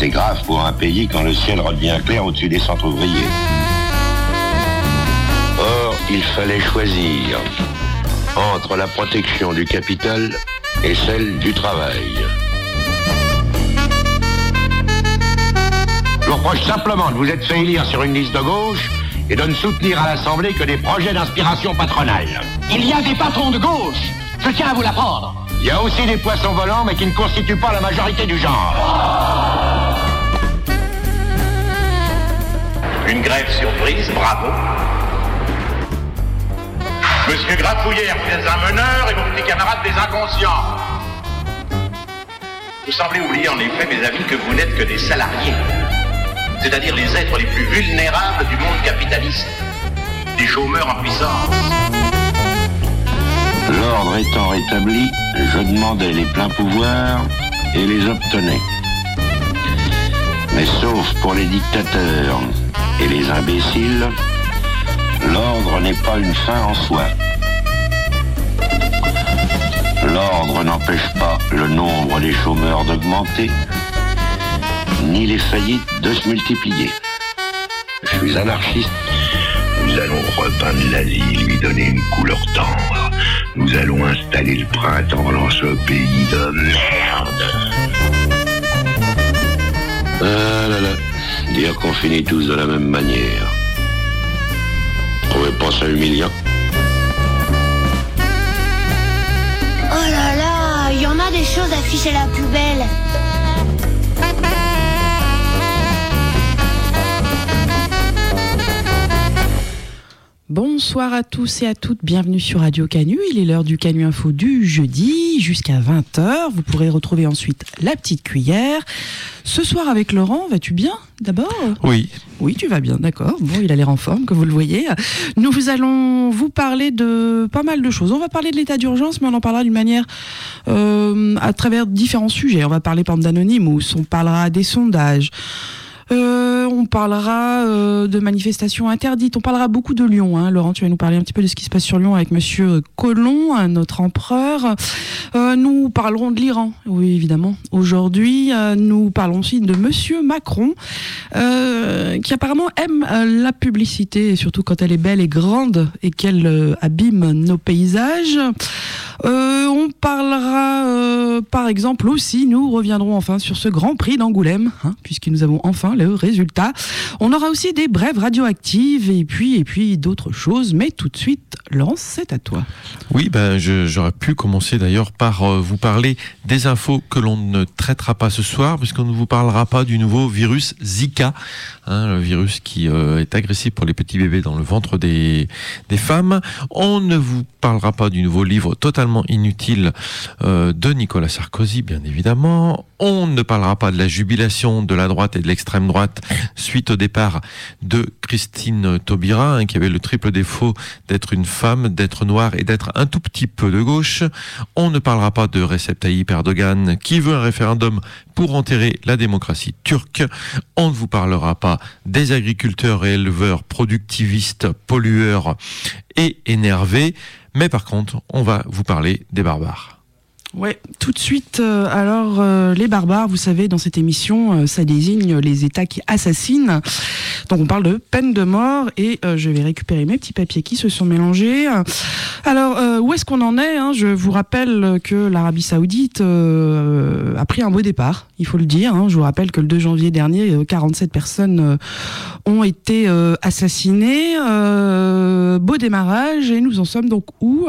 C'est grave pour un pays quand le ciel redevient clair au-dessus des centres ouvriers. Or, il fallait choisir entre la protection du capital et celle du travail. Je vous reproche simplement de vous être fait élire sur une liste de gauche et de ne soutenir à l'Assemblée que des projets d'inspiration patronale. Il y a des patrons de gauche, je tiens à vous l'apprendre. Il y a aussi des poissons volants, mais qui ne constituent pas la majorité du genre. Une grève surprise, bravo. Monsieur Grafouillère, vous êtes un meneur et vos petits camarades des inconscients. Vous semblez oublier en effet, mes amis, que vous n'êtes que des salariés. C'est-à-dire les êtres les plus vulnérables du monde capitaliste. Des chômeurs en puissance. L'ordre étant rétabli, je demandais les pleins pouvoirs et les obtenais. Mais sauf pour les dictateurs et les imbéciles, l'ordre n'est pas une fin en soi. L'ordre n'empêche pas le nombre des chômeurs d'augmenter, ni les faillites de se multiplier. Je suis anarchiste. Nous allons repeindre la ville, lui donner une couleur tendre. Nous allons installer le printemps dans ce pays de merde. Ah là là, dire qu'on finit tous de la même manière. Trouvez pas ça humiliant? Oh là là, il y en a des choses affichées à la poubelle. Bonsoir à tous et à toutes, bienvenue sur Radio Canu. Il est l'heure du Canu Info du jeudi jusqu'à 20h. Vous pourrez retrouver ensuite la petite cuillère. Ce soir avec Laurent, vas-tu bien d'abord ? Oui. Oui, tu vas bien, d'accord. Bon, il a l'air en forme, comme vous le voyez. Nous allons vous parler de pas mal de choses. On va parler de l'état d'urgence, mais on en parlera d'une manière à travers différents sujets. On va parler par exemple d'Anonymous, on parlera des sondages. On parlera de manifestations interdites, on parlera beaucoup de Lyon. Hein. Laurent, tu vas nous parler un petit peu de ce qui se passe sur Lyon avec Monsieur Colomb, notre empereur. Nous parlerons de l'Iran, oui évidemment. Aujourd'hui, nous parlons aussi de Monsieur Macron, qui apparemment aime la publicité, et surtout quand elle est belle et grande et qu'elle abîme nos paysages. On parlera, par exemple aussi, nous reviendrons enfin sur ce Grand Prix d'Angoulême, hein, puisque nous avons enfin le résultat. On aura aussi des brèves radioactives et puis d'autres choses, mais tout de suite, Laurence, c'est à toi. Oui, j'aurais pu commencer d'ailleurs par vous parler des infos que l'on ne traitera pas ce soir, puisqu'on ne vous parlera pas du nouveau virus Zika, hein, le virus qui est agressif pour les petits bébés dans le ventre des femmes. On ne vous parlera pas du nouveau livre totalement inutile de Nicolas Sarkozy, bien évidemment. On ne parlera pas de la jubilation de la droite et de l'extrême droite suite au départ de Christine Taubira, hein, qui avait le triple défaut d'être une femme, d'être noire et d'être un tout petit peu de gauche. On ne parlera pas de Recep Tayyip Erdogan, qui veut un référendum pour enterrer la démocratie turque. On ne vous parlera pas des agriculteurs et éleveurs productivistes, pollueurs et énervés. Mais par contre, on va vous parler des barbares. Ouais, tout de suite. Alors, les barbares, vous savez, dans cette émission, ça désigne les États qui assassinent. Donc, on parle de peine de mort et je vais récupérer mes petits papiers qui se sont mélangés. Alors, où est-ce qu'on en est, hein ? Je vous rappelle que l'Arabie Saoudite a pris un beau départ, il faut le dire. Hein. Je vous rappelle que le 2 janvier dernier, 47 personnes ont été assassinées. Beau démarrage et nous en sommes donc où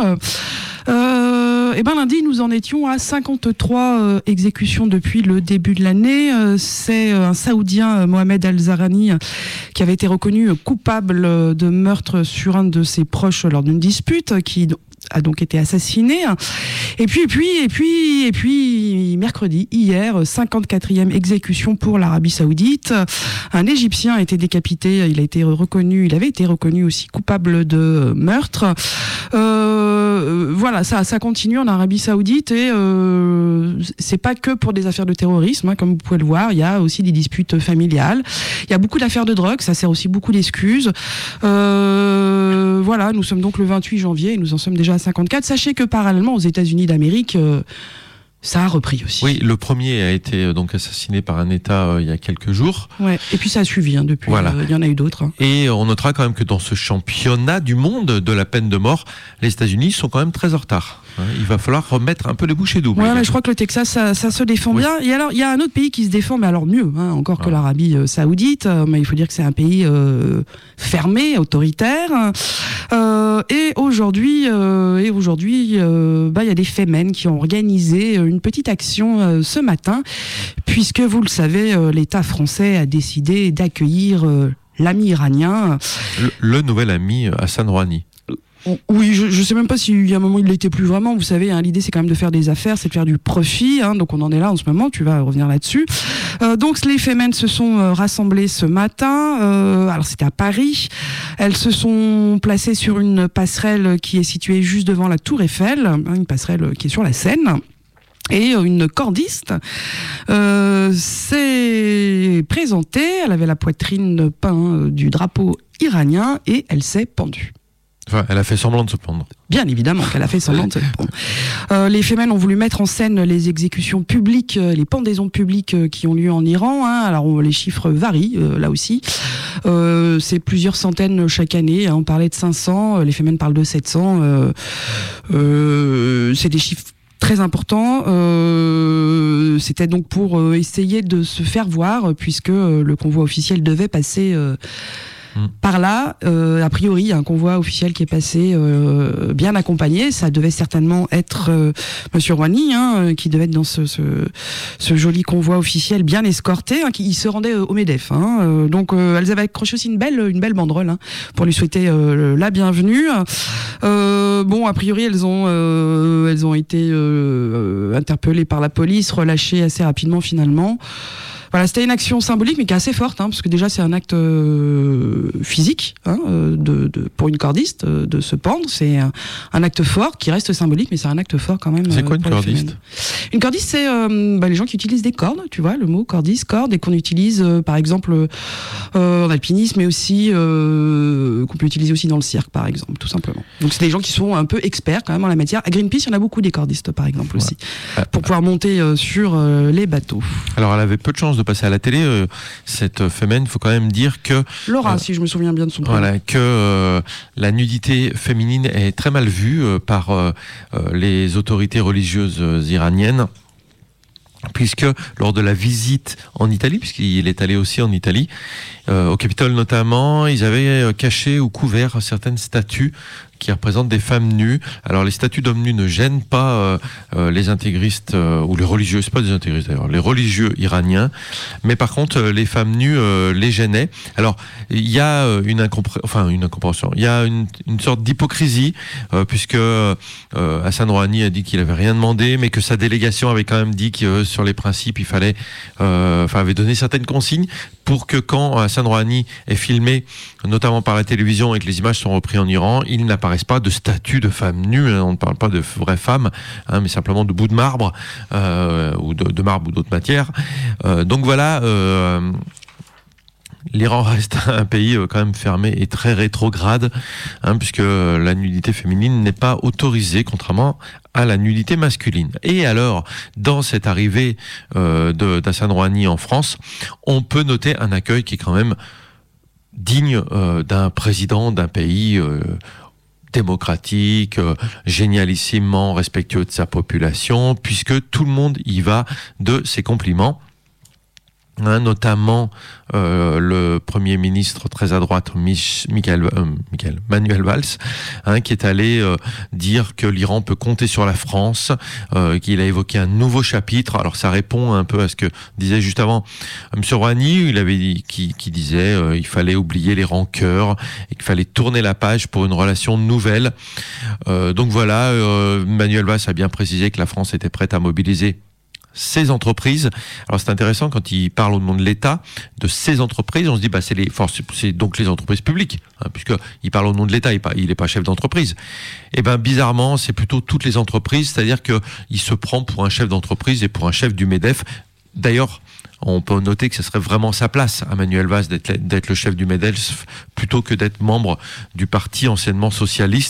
lundi, nous en étions à 53 exécutions depuis le début de l'année. C'est un Saoudien, Mohamed Al-Zahrani, qui avait été reconnu coupable de meurtre sur un de ses proches lors d'une dispute, qui a donc été assassiné. Et puis, mercredi, hier, 54e exécution pour l'Arabie Saoudite. Un Égyptien a été décapité, il avait été reconnu aussi coupable de meurtre. Voilà, ça continue en Arabie Saoudite et c'est pas que pour des affaires de terrorisme, hein, comme vous pouvez le voir, il y a aussi des disputes familiales. Il y a beaucoup d'affaires de drogue, ça sert aussi beaucoup d'excuses. Voilà, nous sommes donc le 28 janvier et nous en sommes déjà à 54. Sachez que parallèlement aux États-Unis d'Amérique, ça a repris aussi. Oui, le premier a été donc assassiné par un État il y a quelques jours. Ouais. Et puis ça a suivi depuis. Voilà. Il y en a eu d'autres. Et on notera quand même que dans ce championnat du monde de la peine de mort, les États-Unis sont quand même très en retard. Il va falloir remettre un peu les bouchées doubles. Ouais, mais je crois que le Texas, ça se défend bien. Et alors, il y a un autre pays qui se défend, mais alors mieux, encore que l'Arabie Saoudite. Mais il faut dire que c'est un pays fermé, autoritaire. Et aujourd'hui, il y a des Femen qui ont organisé une petite action ce matin, puisque vous le savez, l'État français a décidé d'accueillir l'ami iranien. Le nouvel ami Hassan Rouhani. Oui, je sais même pas s'il y a un moment il l'était plus vraiment. Vous savez, l'idée c'est quand même de faire des affaires, c'est de faire du profit. Donc on en est là en ce moment. Tu vas revenir là-dessus. Donc les Femen se sont rassemblées ce matin. Alors c'était à Paris. Elles se sont placées sur une passerelle qui est située juste devant la Tour Eiffel, une passerelle qui est sur la Seine. Et une cordiste s'est présentée. Elle avait la poitrine peinte du drapeau iranien et elle s'est pendue. Enfin, elle a fait semblant de se pendre. Bien évidemment qu'elle a fait semblant de se pendre. Les Femen ont voulu mettre en scène les exécutions publiques, les pendaisons publiques qui ont lieu en Iran. Alors les chiffres varient là aussi. C'est plusieurs centaines chaque année. On parlait de 500, les Femen parlent de 700. C'est des chiffres très important. C'était donc pour essayer de se faire voir, puisque le convoi officiel devait passer par là. A priori, il y a un convoi officiel qui est passé bien accompagné. Ça devait certainement être Monsieur Rouhani, qui devait être dans ce joli convoi officiel bien escorté, qui se rendait au MEDEF. Donc elles avaient accroché aussi une belle banderole pour lui souhaiter la bienvenue. A priori, elles ont été interpellées par la police, relâchées assez rapidement finalement. Voilà, c'était une action symbolique, mais qui est assez forte, parce que déjà c'est un acte physique, pour une cordiste de se pendre. C'est un acte fort qui reste symbolique, mais c'est un acte fort quand même. C'est quoi une cordiste ? Une cordiste, c'est les gens qui utilisent des cordes, tu vois, le mot cordiste, corde, et qu'on utilise par exemple en alpinisme, mais aussi qu'on peut utiliser aussi dans le cirque, par exemple, tout simplement. Donc c'est des gens qui sont un peu experts quand même en la matière. À Greenpeace, il y en a beaucoup des cordistes, par exemple, aussi, pour pouvoir monter sur les bateaux. Alors elle avait peu de chance de passer à la télé, cette Femen. Il faut quand même dire que Laura, si je me souviens bien de son prénom. Voilà, que la nudité féminine est très mal vue par les autorités religieuses iraniennes, puisque lors de la visite en Italie, puisqu'il est allé aussi en Italie, au Capitole notamment, ils avaient caché ou couvert certaines statues qui représentent des femmes nues. Alors les statues d'hommes nus ne gênent pas les intégristes ou les religieux, c'est pas des intégristes d'ailleurs, les religieux iraniens, mais par contre les femmes nues les gênaient. Alors il y a une incompréhension, il y a une sorte d'hypocrisie, puisque Hassan Rouhani a dit qu'il avait rien demandé, mais que sa délégation avait quand même dit que sur les principes il fallait, avait donné certaines consignes pour que quand Hassan Rouhani est filmé, notamment par la télévision, et que les images sont reprises en Iran, il n'apparaissent pas de statues de femmes nues. On ne parle pas de vraies femmes, mais simplement de bouts de marbre, ou de marbre ou d'autres matières. Donc voilà, l'Iran reste un pays quand même fermé et très rétrograde, puisque la nudité féminine n'est pas autorisée, contrairement à la nudité masculine. Et alors, dans cette arrivée d'Hassan Rouhani en France, on peut noter un accueil qui est quand même digne d'un président d'un pays démocratique, génialissimement respectueux de sa population, puisque tout le monde y va de ses compliments. Notamment le Premier ministre très à droite, Manuel Valls, qui est allé dire que l'Iran peut compter sur la France, qu'il a évoqué un nouveau chapitre. Alors ça répond un peu à ce que disait juste avant M. Rouhani, il avait dit, qui disait il fallait oublier les rancœurs et qu'il fallait tourner la page pour une relation nouvelle. Donc voilà, Manuel Valls a bien précisé que la France était prête à mobiliser ces entreprises. Alors c'est intéressant quand il parle au nom de l'État de ces entreprises, on se dit c'est donc les entreprises publiques, puisqu'il parle au nom de l'État, il n'est pas chef d'entreprise. Et bizarrement, c'est plutôt toutes les entreprises, c'est-à-dire que il se prend pour un chef d'entreprise et pour un chef du MEDEF. D'ailleurs, on peut noter que ce serait vraiment sa place à Manuel Valls d'être le chef du MEDEF plutôt que d'être membre du parti anciennement socialiste.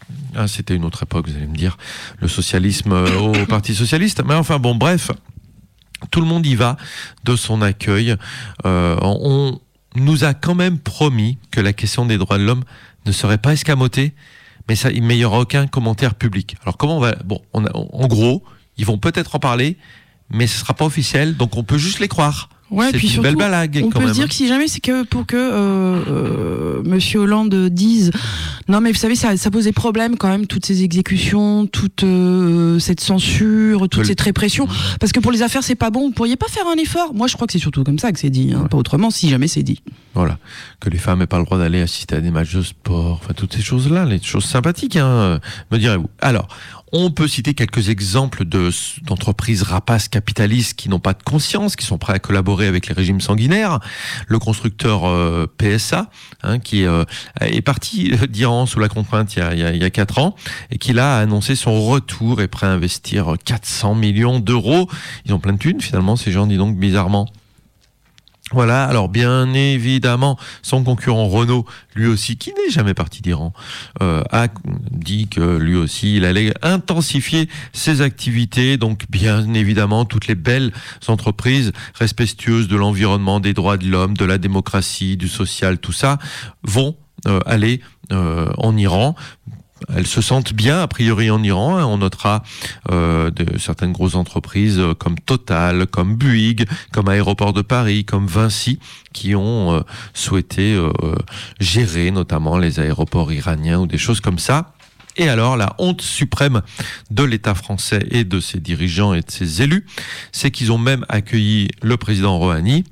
c'était une autre époque, vous allez me dire, le socialisme au Parti socialiste. Mais enfin bon, bref, tout le monde y va de son accueil. On nous a quand même promis que la question des droits de l'homme ne serait pas escamotée, mais il n'y aura aucun commentaire public. Alors comment on va... Bon, en gros, ils vont peut-être en parler, mais ce ne sera pas officiel, donc on peut juste les croire. Ouais, c'est puis une surtout, belle blague. On quand peut même. se dire que si jamais c'est que pour que Monsieur Hollande dise non mais vous savez ça pose des problèmes quand même, toutes ces exécutions, toute cette censure, toute cette répression, parce que pour les affaires c'est pas bon. Vous pourriez pas faire un effort? Moi je crois que c'est surtout comme ça que c'est dit, pas autrement, si jamais c'est dit. Voilà, que les femmes n'aient pas le droit d'aller assister à des matchs de sport, enfin toutes ces choses-là, les choses sympathiques, me direz-vous. Alors, on peut citer quelques exemples d'entreprises rapaces capitalistes qui n'ont pas de conscience, qui sont prêts à collaborer avec les régimes sanguinaires. Le constructeur PSA, qui est parti d'Iran sous la contrainte il y a 4 ans, et qui là a annoncé son retour et prêt à investir 400 millions d'euros. Ils ont plein de thunes finalement, ces gens, dis donc, bizarrement. Voilà, alors bien évidemment, son concurrent Renault, lui aussi, qui n'est jamais parti d'Iran, a dit que lui aussi, il allait intensifier ses activités. Donc bien évidemment, toutes les belles entreprises respectueuses de l'environnement, des droits de l'homme, de la démocratie, du social, tout ça, vont aller en Iran. Elles se sentent bien, a priori, en Iran. On notera certaines grosses entreprises comme Total, comme Bouygues, comme Aéroport de Paris, comme Vinci, qui ont souhaité gérer notamment les aéroports iraniens ou des choses comme ça. Et alors, la honte suprême de l'État français et de ses dirigeants et de ses élus, c'est qu'ils ont même accueilli le président Rouhani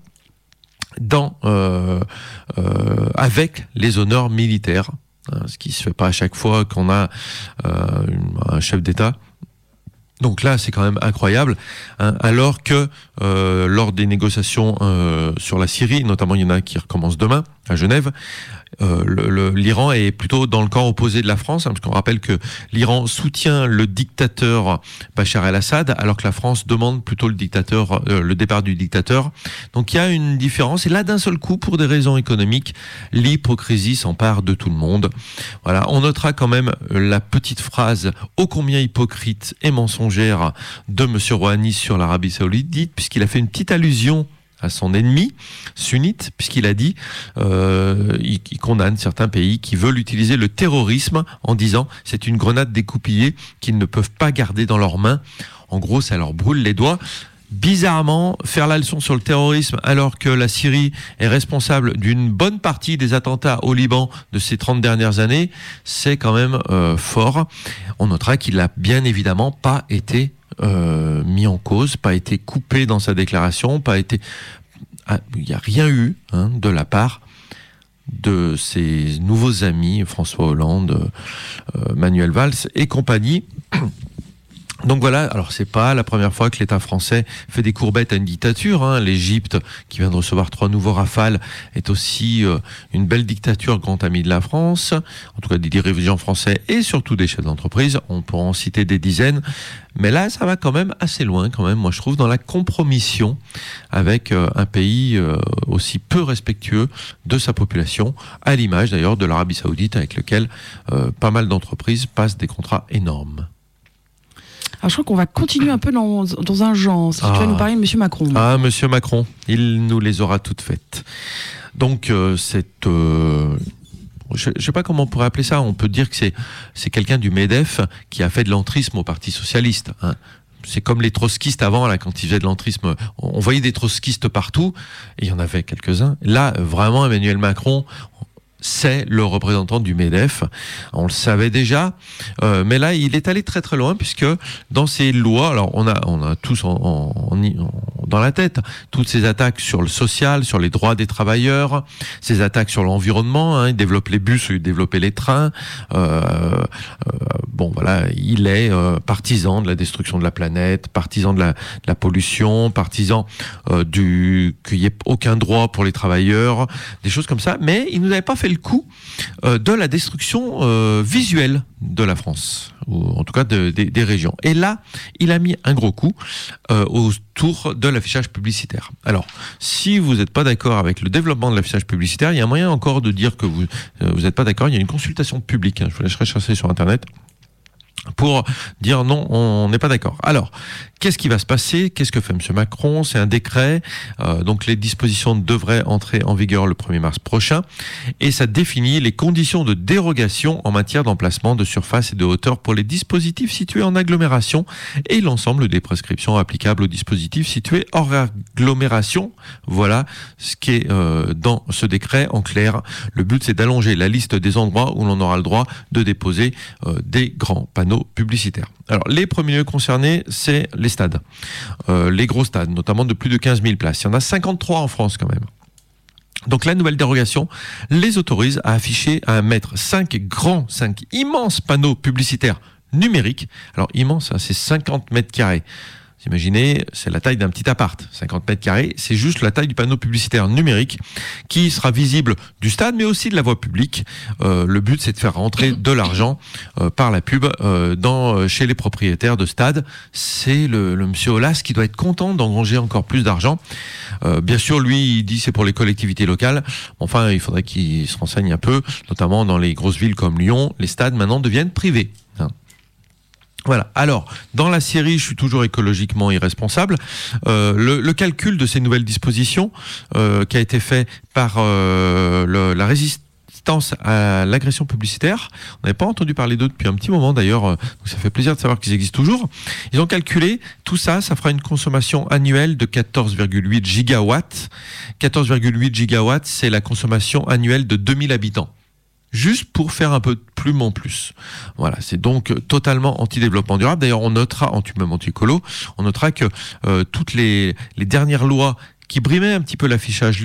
avec les honneurs militaires. Ce qui se fait pas à chaque fois qu'on a un chef d'État. Donc là, c'est quand même incroyable, alors que lors des négociations sur la Syrie, notamment il y en a qui recommencent demain à Genève, l'Iran est plutôt dans le camp opposé de la France, parce qu'on rappelle que l'Iran soutient le dictateur Bachar el-Assad, alors que la France demande plutôt le départ du dictateur. Donc il y a une différence, et là d'un seul coup, pour des raisons économiques, l'hypocrisie s'empare de tout le monde. Voilà, on notera quand même la petite phrase ô combien hypocrite et mensongère de Monsieur Rouhani sur l'Arabie Saoudite, puisqu'il a fait une petite allusion à son ennemi sunnite, puisqu'il a dit il condamne certains pays qui veulent utiliser le terrorisme en disant c'est une grenade découpillée qu'ils ne peuvent pas garder dans leurs mains. En gros, ça leur brûle les doigts. Bizarrement, faire la leçon sur le terrorisme alors que la Syrie est responsable d'une bonne partie des attentats au Liban de ces 30 dernières années, c'est quand même fort. On notera qu'il n'a bien évidemment pas été mis en cause, pas été coupé dans sa déclaration, il n'y a rien eu de la part de ses nouveaux amis François Hollande, Manuel Valls et compagnie. Donc voilà, alors c'est pas la première fois que l'État français fait des courbettes à une dictature. L'Égypte, qui vient de recevoir 3 nouveaux Rafales, est aussi une belle dictature, grand ami de la France, en tout cas des dirigeants français et surtout des chefs d'entreprise. On pourra en citer des dizaines, mais là ça va quand même assez loin, quand même, moi je trouve, dans la compromission avec un pays aussi peu respectueux de sa population, à l'image d'ailleurs de l'Arabie Saoudite, avec lequel pas mal d'entreprises passent des contrats énormes. Alors je crois qu'on va continuer un peu dans un genre. Si tu vas nous parler de Monsieur Macron. Ah, Monsieur Macron, il nous les aura toutes faites. Donc je sais pas comment on pourrait appeler ça. On peut dire que c'est quelqu'un du MEDEF qui a fait de l'entrisme au Parti socialiste. C'est comme les trotskistes avant, là, quand ils faisaient de l'entrisme. On voyait des trotskistes partout, et il y en avait quelques-uns. Là, vraiment, Emmanuel Macron, c'est le représentant du MEDEF. On le savait déjà, mais là, il est allé très très loin, puisque dans ces lois, alors on a tous dans la tête toutes ces attaques sur le social, sur les droits des travailleurs, ces attaques sur l'environnement. Il développe les bus, il développe les trains. Bon, voilà, il est partisan de la destruction de la planète, partisan de la pollution, partisan qu'il n'y ait aucun droit pour les travailleurs, des choses comme ça. Mais il nous avait pas fait le coût de la destruction visuelle de la France, ou en tout cas des régions. Et là, il a mis un gros coup autour de l'affichage publicitaire. Alors, si vous n'êtes pas d'accord avec le développement de l'affichage publicitaire, il y a moyen encore de dire que vous n'êtes pas d'accord. Il y a une consultation publique, je vous laisserai chercher sur Internet, pour dire non, on n'est pas d'accord. Alors, qu'est-ce qui va se passer? Qu'est-ce que fait M. Macron? C'est un décret, donc les dispositions devraient entrer en vigueur le 1er mars prochain, et ça définit les conditions de dérogation en matière d'emplacement, de surface et de hauteur pour les dispositifs situés en agglomération et l'ensemble des prescriptions applicables aux dispositifs situés hors agglomération. Voilà ce qui est dans ce décret en clair. Le but, c'est d'allonger la liste des endroits où l'on aura le droit de déposer des grands panneaux publicitaires. Alors, les premiers lieux concernés, c'est les stades. Les gros stades, notamment de plus de 15 000 places. Il y en a 53 en France quand même. Donc la nouvelle dérogation les autorise à afficher, à mettre 5 immenses panneaux publicitaires numériques. Alors immense, hein, c'est 50 mètres carrés. Vous imaginez, c'est la taille d'un petit appart, 50 mètres carrés, c'est juste la taille du panneau publicitaire numérique qui sera visible du stade, mais aussi de la voie publique. Le but, c'est de faire rentrer de l'argent par la pub chez les propriétaires de stades. C'est le monsieur Aulas qui doit être content d'engranger encore plus d'argent. Bien sûr, lui, il dit c'est pour les collectivités locales. Enfin, il faudrait qu'il se renseigne un peu, notamment dans les grosses villes comme Lyon. Les stades, maintenant, deviennent privés. Voilà. Alors, dans la série, je suis toujours écologiquement irresponsable. Le calcul de ces nouvelles dispositions qui a été fait par la résistance à l'agression publicitaire. On n'avait pas entendu parler d'eux depuis un petit moment d'ailleurs, donc ça fait plaisir de savoir qu'ils existent toujours. Ils ont calculé tout ça, ça fera une consommation annuelle de 14,8 gigawatts. 14,8 gigawatts, c'est la consommation annuelle de 2000 habitants. Juste pour faire un peu de plume en plus. Voilà, c'est donc totalement anti-développement durable. D'ailleurs, on notera, même anti-écolo, on notera que toutes les dernières lois qui brimaient un petit peu l'affichage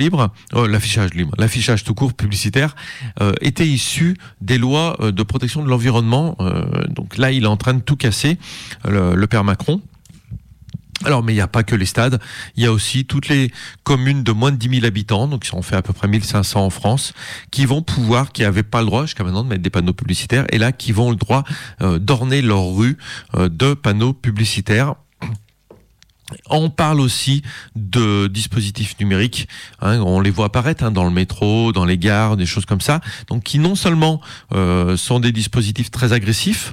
tout court publicitaire, étaient issues des lois de protection de l'environnement. Donc là, il est en train de tout casser, le père Macron. Alors, mais il n'y a pas que les stades, il y a aussi toutes les communes de moins de 10 000 habitants, donc ça en fait à peu près 1500 en France, qui n'avaient pas le droit jusqu'à maintenant de mettre des panneaux publicitaires, et là, qui vont le droit d'orner leur rue de panneaux publicitaires. On parle aussi de dispositifs numériques, hein, on les voit apparaître dans le métro, dans les gares, des choses comme ça, donc qui non seulement sont des dispositifs très agressifs,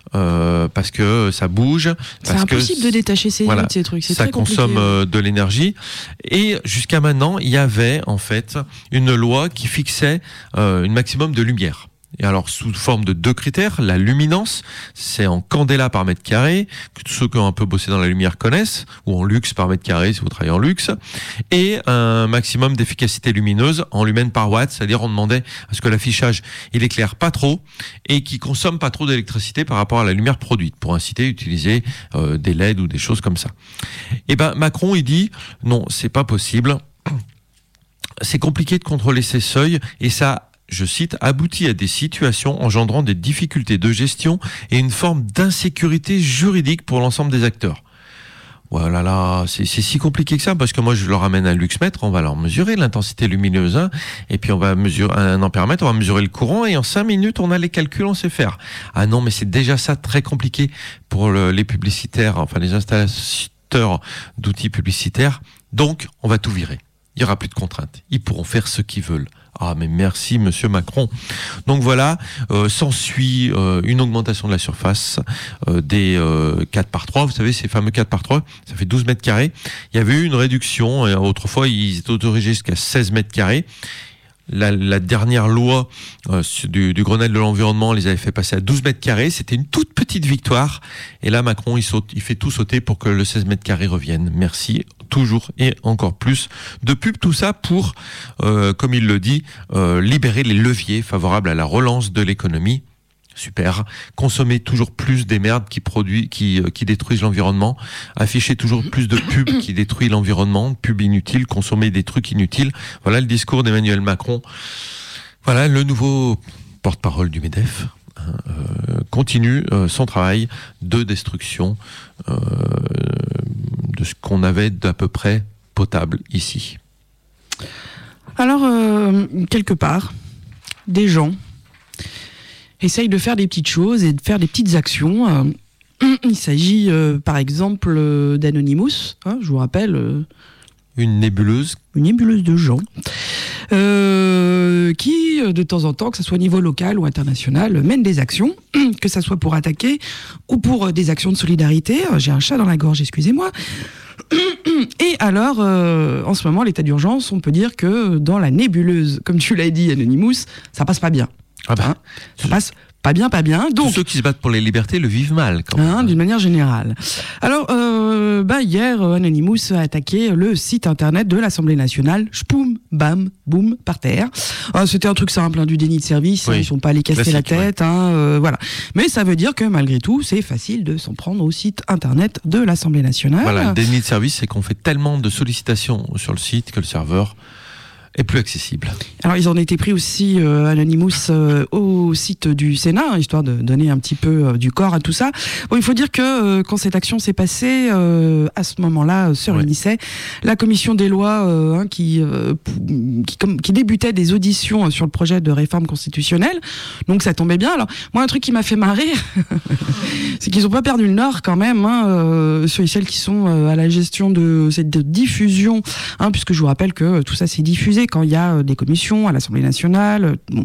parce que ça bouge, c'est impossible de détacher ces trucs, c'est ça très compliqué. Consomme de l'énergie, et jusqu'à maintenant il y avait en fait une loi qui fixait un maximum de lumière. Et alors, sous forme de 2 critères, la luminance, c'est en candela par mètre carré, que tous ceux qui ont un peu bossé dans la lumière connaissent, ou en luxe par mètre carré si vous travaillez en luxe, et un maximum d'efficacité lumineuse en lumens par watt, c'est-à-dire on demandait à ce que l'affichage, il éclaire pas trop, et qu'il consomme pas trop d'électricité par rapport à la lumière produite, pour inciter à utiliser des LED ou des choses comme ça. Et ben, Macron, il dit, non, c'est pas possible, c'est compliqué de contrôler ces seuils, et ça, je cite, aboutit à des situations engendrant des difficultés de gestion et une forme d'insécurité juridique pour l'ensemble des acteurs. Voilà, là, c'est si compliqué que ça, parce que moi, je leur amène un luxmètre, on va leur mesurer l'intensité lumineuse, hein, et puis on va mesurer un ampèremètre, on va mesurer le courant, et en 5 minutes, on a les calculs, on sait faire. Ah non, mais c'est déjà ça très compliqué pour les publicitaires, enfin les installateurs d'outils publicitaires. Donc, on va tout virer. Il n'y aura plus de contraintes. Ils pourront faire ce qu'ils veulent. Ah, mais merci, monsieur Macron. Donc voilà, s'ensuit une augmentation de la surface des 4x3. Vous savez, ces fameux 4x3, ça fait 12 mètres carrés. Il y avait eu une réduction. Autrefois, ils étaient autorisés jusqu'à 16 mètres carrés. La dernière loi du Grenelle de l'environnement les avait fait passer à 12 mètres carrés. C'était une toute petite victoire. Et là, Macron, il fait tout sauter pour que le 16 mètres carrés revienne. Merci. Toujours et encore plus de pub. Tout ça pour, comme il le dit, libérer les leviers favorables à la relance de l'économie. Super. Consommer toujours plus des merdes qui détruisent l'environnement. Afficher toujours plus de pubs qui détruisent l'environnement. Pubs inutiles. Consommer des trucs inutiles. Voilà le discours d'Emmanuel Macron. Voilà le nouveau porte-parole du MEDEF. Continue son travail de destruction de ce qu'on avait d'à peu près potable ici. Alors, quelque part, des gens essayent de faire des petites choses et de faire des petites actions. Il s'agit par exemple d'Anonymous, hein, je vous rappelle. Une nébuleuse de gens qui, de temps en temps, que ce soit au niveau local ou international, mènent des actions, que ce soit pour attaquer ou pour des actions de solidarité. J'ai un chat dans la gorge, excusez-moi. Et alors, en ce moment, l'état d'urgence, on peut dire que dans la nébuleuse, comme tu l'as dit, Anonymous, ça passe pas bien. Ah bah, hein, ça passe pas bien. Donc, tous ceux qui se battent pour les libertés le vivent mal, quand même. D'une manière générale. Alors, hier, Anonymous a attaqué le site internet de l'Assemblée nationale. Shpoum, bam, boum, par terre. C'était un truc simple, du déni de service. Oui. Ils ne sont pas allés casser la tête. Ouais. Voilà. Mais ça veut dire que malgré tout, c'est facile de s'en prendre au site internet de l'Assemblée nationale. Voilà, le déni de service, c'est qu'on fait tellement de sollicitations sur le site que le serveur est plus accessible. Alors ils en étaient pris aussi Anonymous au site du Sénat, histoire de donner un petit peu du corps à tout ça. Bon, il faut dire que quand cette action s'est passée, à ce moment-là se réunissait la commission des lois qui débutait des auditions sur le projet de réforme constitutionnelle. Donc ça tombait bien. Alors moi, un truc qui m'a fait marrer, c'est qu'ils n'ont pas perdu le nord quand même, ceux et celles qui sont à la gestion de cette diffusion, puisque je vous rappelle que tout ça c'est diffusé quand il y a des commissions à l'Assemblée nationale. Bon.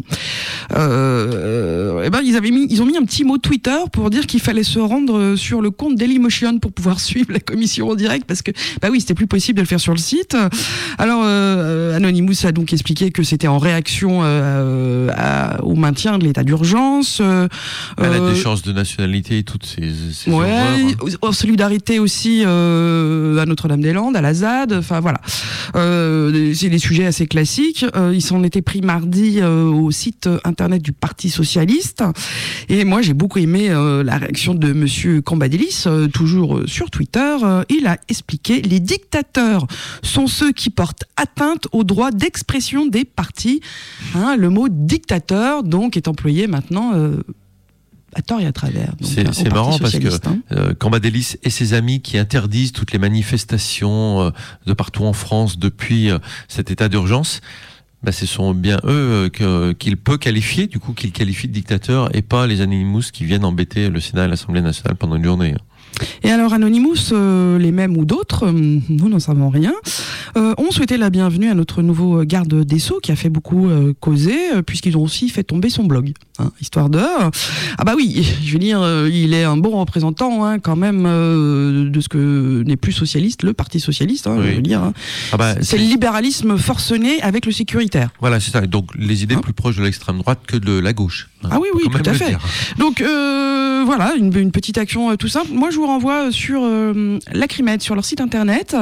Ils ont mis un petit mot Twitter pour dire qu'il fallait se rendre sur le compte Dailymotion pour pouvoir suivre la commission en direct, parce que c'était plus possible de le faire sur le site. Alors Anonymous a donc expliqué que c'était en réaction au maintien de l'état d'urgence, à la déchéance de nationalité et toutes ces horreurs. En solidarité aussi à Notre-Dame-des-Landes, à la ZAD, enfin voilà. C'est des sujets assez classiques. Ils s'en étaient pris mardi au site internet du Parti Socialiste. Et moi, j'ai beaucoup aimé la réaction de monsieur Cambadélis, toujours sur Twitter. Il a expliqué: les dictateurs sont ceux qui portent atteinte au droit d'expression des partis. Le mot dictateur, donc, est employé maintenant à tort et à travers. C'est marrant parce que Cambadélis et ses amis qui interdisent toutes les manifestations de partout en France depuis cet état d'urgence, ce sont bien eux qu'il peut qualifier, du coup qu'il qualifie de dictateurs, et pas les Anonymous qui viennent embêter le Sénat et l'Assemblée nationale pendant une journée. Et alors Anonymous, les mêmes ou d'autres, nous n'en savons rien, ont souhaité la bienvenue à notre nouveau garde des Sceaux qui a fait beaucoup causer, puisqu'ils ont aussi fait tomber son blog, histoire de... je veux dire, il est un bon représentant quand même de ce que n'est plus socialiste, le Parti Socialiste, je veux dire. C'est le libéralisme forcené avec le sécuritaire. Voilà, c'est ça. Donc les idées plus proches de l'extrême droite que de la gauche. Oui, tout à fait. Donc voilà, une petite action tout simple. Moi, je vous renvoie sur l'Acrimed, sur leur site internet.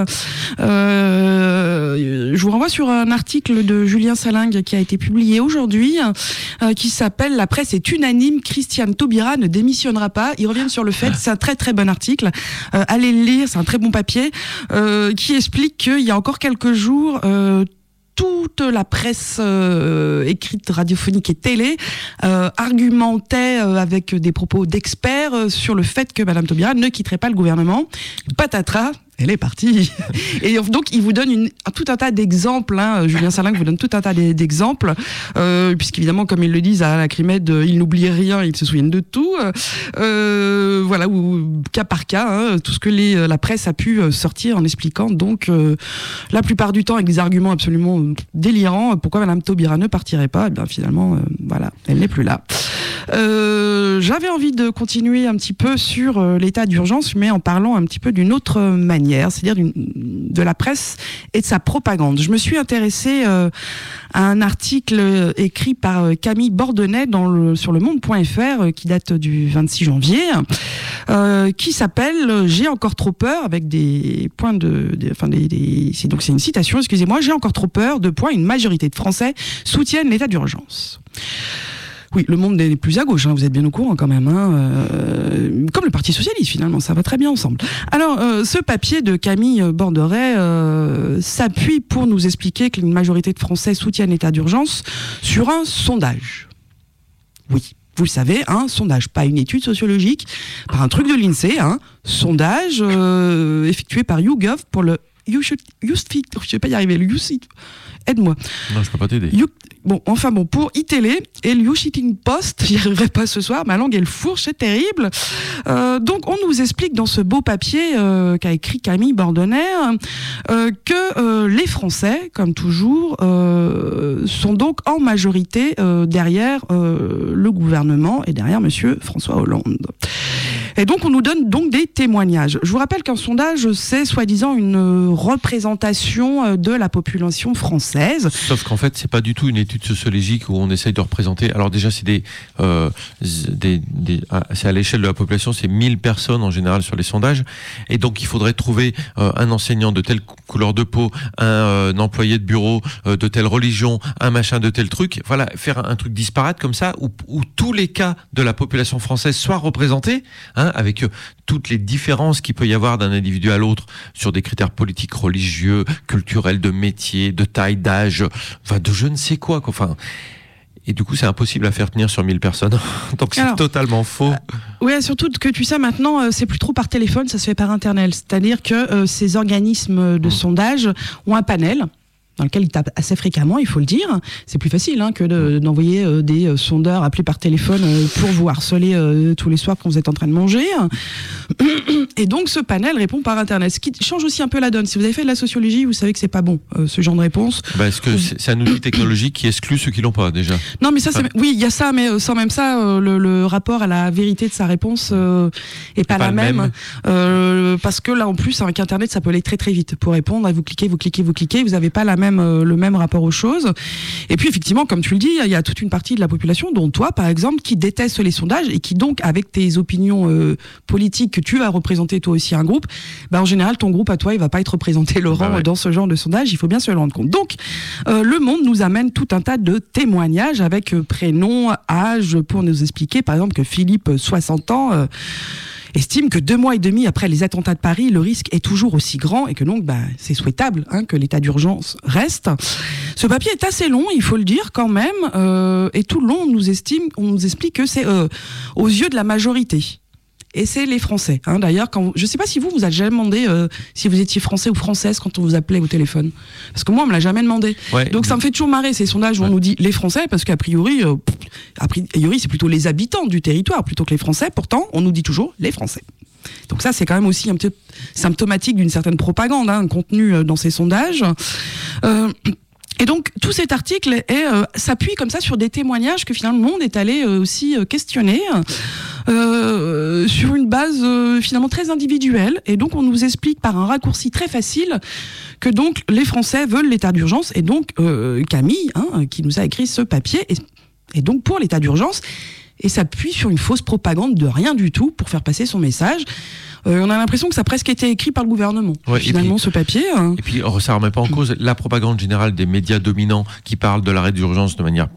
Je vous renvoie sur un article de Julien Salingue qui a été publié aujourd'hui, qui s'appelle « La presse est unanime, Christiane Taubira ne démissionnera pas ». Ils reviennent sur le fait, c'est un très très bon article. Allez le lire, c'est un très bon papier, qui explique qu'il y a encore quelques jours... toute la presse écrite, radiophonique et télé argumentait avec des propos d'experts sur le fait que Madame Taubira ne quitterait pas le gouvernement. Patatras, elle est partie. Et donc, il vous donne tout un tas d'exemples. Julien Salingue vous donne tout un tas d'exemples, puisqu'évidemment, comme ils le disent à l'Acrimed, ils n'oublient rien, ils se souviennent de tout. Voilà, ou cas par cas, tout ce que la presse a pu sortir en expliquant, donc, la plupart du temps, avec des arguments absolument délirants, pourquoi Madame Taubira ne partirait pas. Et bien finalement, voilà, elle n'est plus là. J'avais envie de continuer un petit peu sur l'état d'urgence, mais en parlant un petit peu d'une autre manière, c'est-à-dire de la presse et de sa propagande. Je me suis intéressée à un article écrit par Camille Bordenay sur le monde.fr qui date du 26 janvier, qui s'appelle « J'ai encore trop peur » avec des points c'est une citation, excusez-moi, « J'ai encore trop peur, une majorité de Français soutiennent l'état d'urgence ». Oui, le monde n'est plus à gauche, vous êtes bien au courant quand même, comme le Parti Socialiste finalement, ça va très bien ensemble. Alors, ce papier de Camille Bordenay s'appuie pour nous expliquer qu'une majorité de Français soutiennent l'état d'urgence sur un sondage. Oui, vous le savez, un sondage, pas une étude sociologique, par un truc de l'INSEE, sondage effectué par YouGov pour le YouSeed, je ne vais pas y arriver, le YouSeed, aide-moi. Non, je ne peux pas t'aider. pour iTélé et le Washington Post, j'y arriverai pas ce soir, ma langue elle fourche, c'est terrible. Donc on nous explique dans ce beau papier qu'a écrit Camille Bordonnet que les Français, comme toujours, sont donc en majorité derrière le gouvernement et derrière Monsieur François Hollande. Et donc on nous donne donc des témoignages. Je vous rappelle qu'un sondage, c'est soi-disant une représentation de la population française. Sauf qu'en fait, c'est pas du tout une étude sociologique où on essaye de représenter. Alors déjà, c'est c'est à l'échelle de la population, c'est 1000 personnes en général sur les sondages. Et donc il faudrait trouver un enseignant de telle couleur de peau, un employé de bureau de telle religion, un machin de tel truc. Voilà, faire un truc disparate comme ça où tous les cas de la population française soient représentés. Avec toutes les différences qu'il peut y avoir d'un individu à l'autre sur des critères politiques, religieux, culturels, de métier, de taille, d'âge, enfin de je ne sais quoi. Enfin, et du coup, c'est impossible à faire tenir sur 1000 personnes. Donc c'est totalement faux. Oui, surtout que tu sais maintenant, c'est plus trop par téléphone, ça se fait par Internet. C'est-à-dire que ces organismes de sondage ont un panel dans lequel ils tapent assez fréquemment, il faut le dire. C'est plus facile que d'envoyer des sondeurs appelés par téléphone pour vous harceler tous les soirs quand vous êtes en train de manger. Et donc ce panel répond par Internet, ce qui change aussi un peu la donne. Si vous avez fait de la sociologie, vous savez que c'est pas bon ce genre de réponse. Est-ce que c'est un outil technologique qui exclut ceux qui l'ont pas déjà? Non, mais ça, oui, il y a ça, mais sans même ça, le rapport à la vérité de sa réponse est pas la même. Parce que là, en plus, avec Internet, ça peut aller très très vite pour répondre. Vous cliquez, vous avez pas le même rapport aux choses. Et puis effectivement, comme tu le dis, il y a toute une partie de la population, dont toi par exemple, qui déteste les sondages et qui donc, avec tes opinions politiques que tu vas représenter toi aussi un groupe, en général ton groupe à toi il va pas être représenté, Laurent, dans ce genre de sondage, il faut bien se le rendre compte. Donc Le Monde nous amène tout un tas de témoignages avec prénom, âge, pour nous expliquer par exemple que Philippe, 60 ans, estime que 2 mois et demi après les attentats de Paris, le risque est toujours aussi grand et que donc c'est souhaitable que l'état d'urgence reste. Ce papier est assez long, il faut le dire quand même, et tout le long on nous explique que c'est aux yeux de la majorité. Et c'est les Français. D'ailleurs, je sais pas si vous avez jamais demandé si vous étiez français ou française quand on vous appelait au téléphone. Parce que moi, on me l'a jamais demandé. Ouais. Donc ça me fait toujours marrer ces sondages où on nous dit les Français, parce qu'a priori, c'est plutôt les habitants du territoire plutôt que les Français. Pourtant, on nous dit toujours les Français. Donc ça, c'est quand même aussi un peu symptomatique d'une certaine propagande contenue dans ces sondages. Et donc tout cet article s'appuie comme ça sur des témoignages que finalement le Monde est allé aussi questionner sur une base finalement très individuelle. Et donc on nous explique par un raccourci très facile que donc les Français veulent l'état d'urgence. Et donc Camille, qui nous a écrit ce papier, est donc pour l'état d'urgence et s'appuie sur une fausse propagande de rien du tout pour faire passer son message. On a l'impression que ça a presque été écrit par le gouvernement, finalement, ce papier. Et puis, ça ne remet pas en cause la propagande générale des médias dominants qui parlent de l'arrêt d'urgence de manière,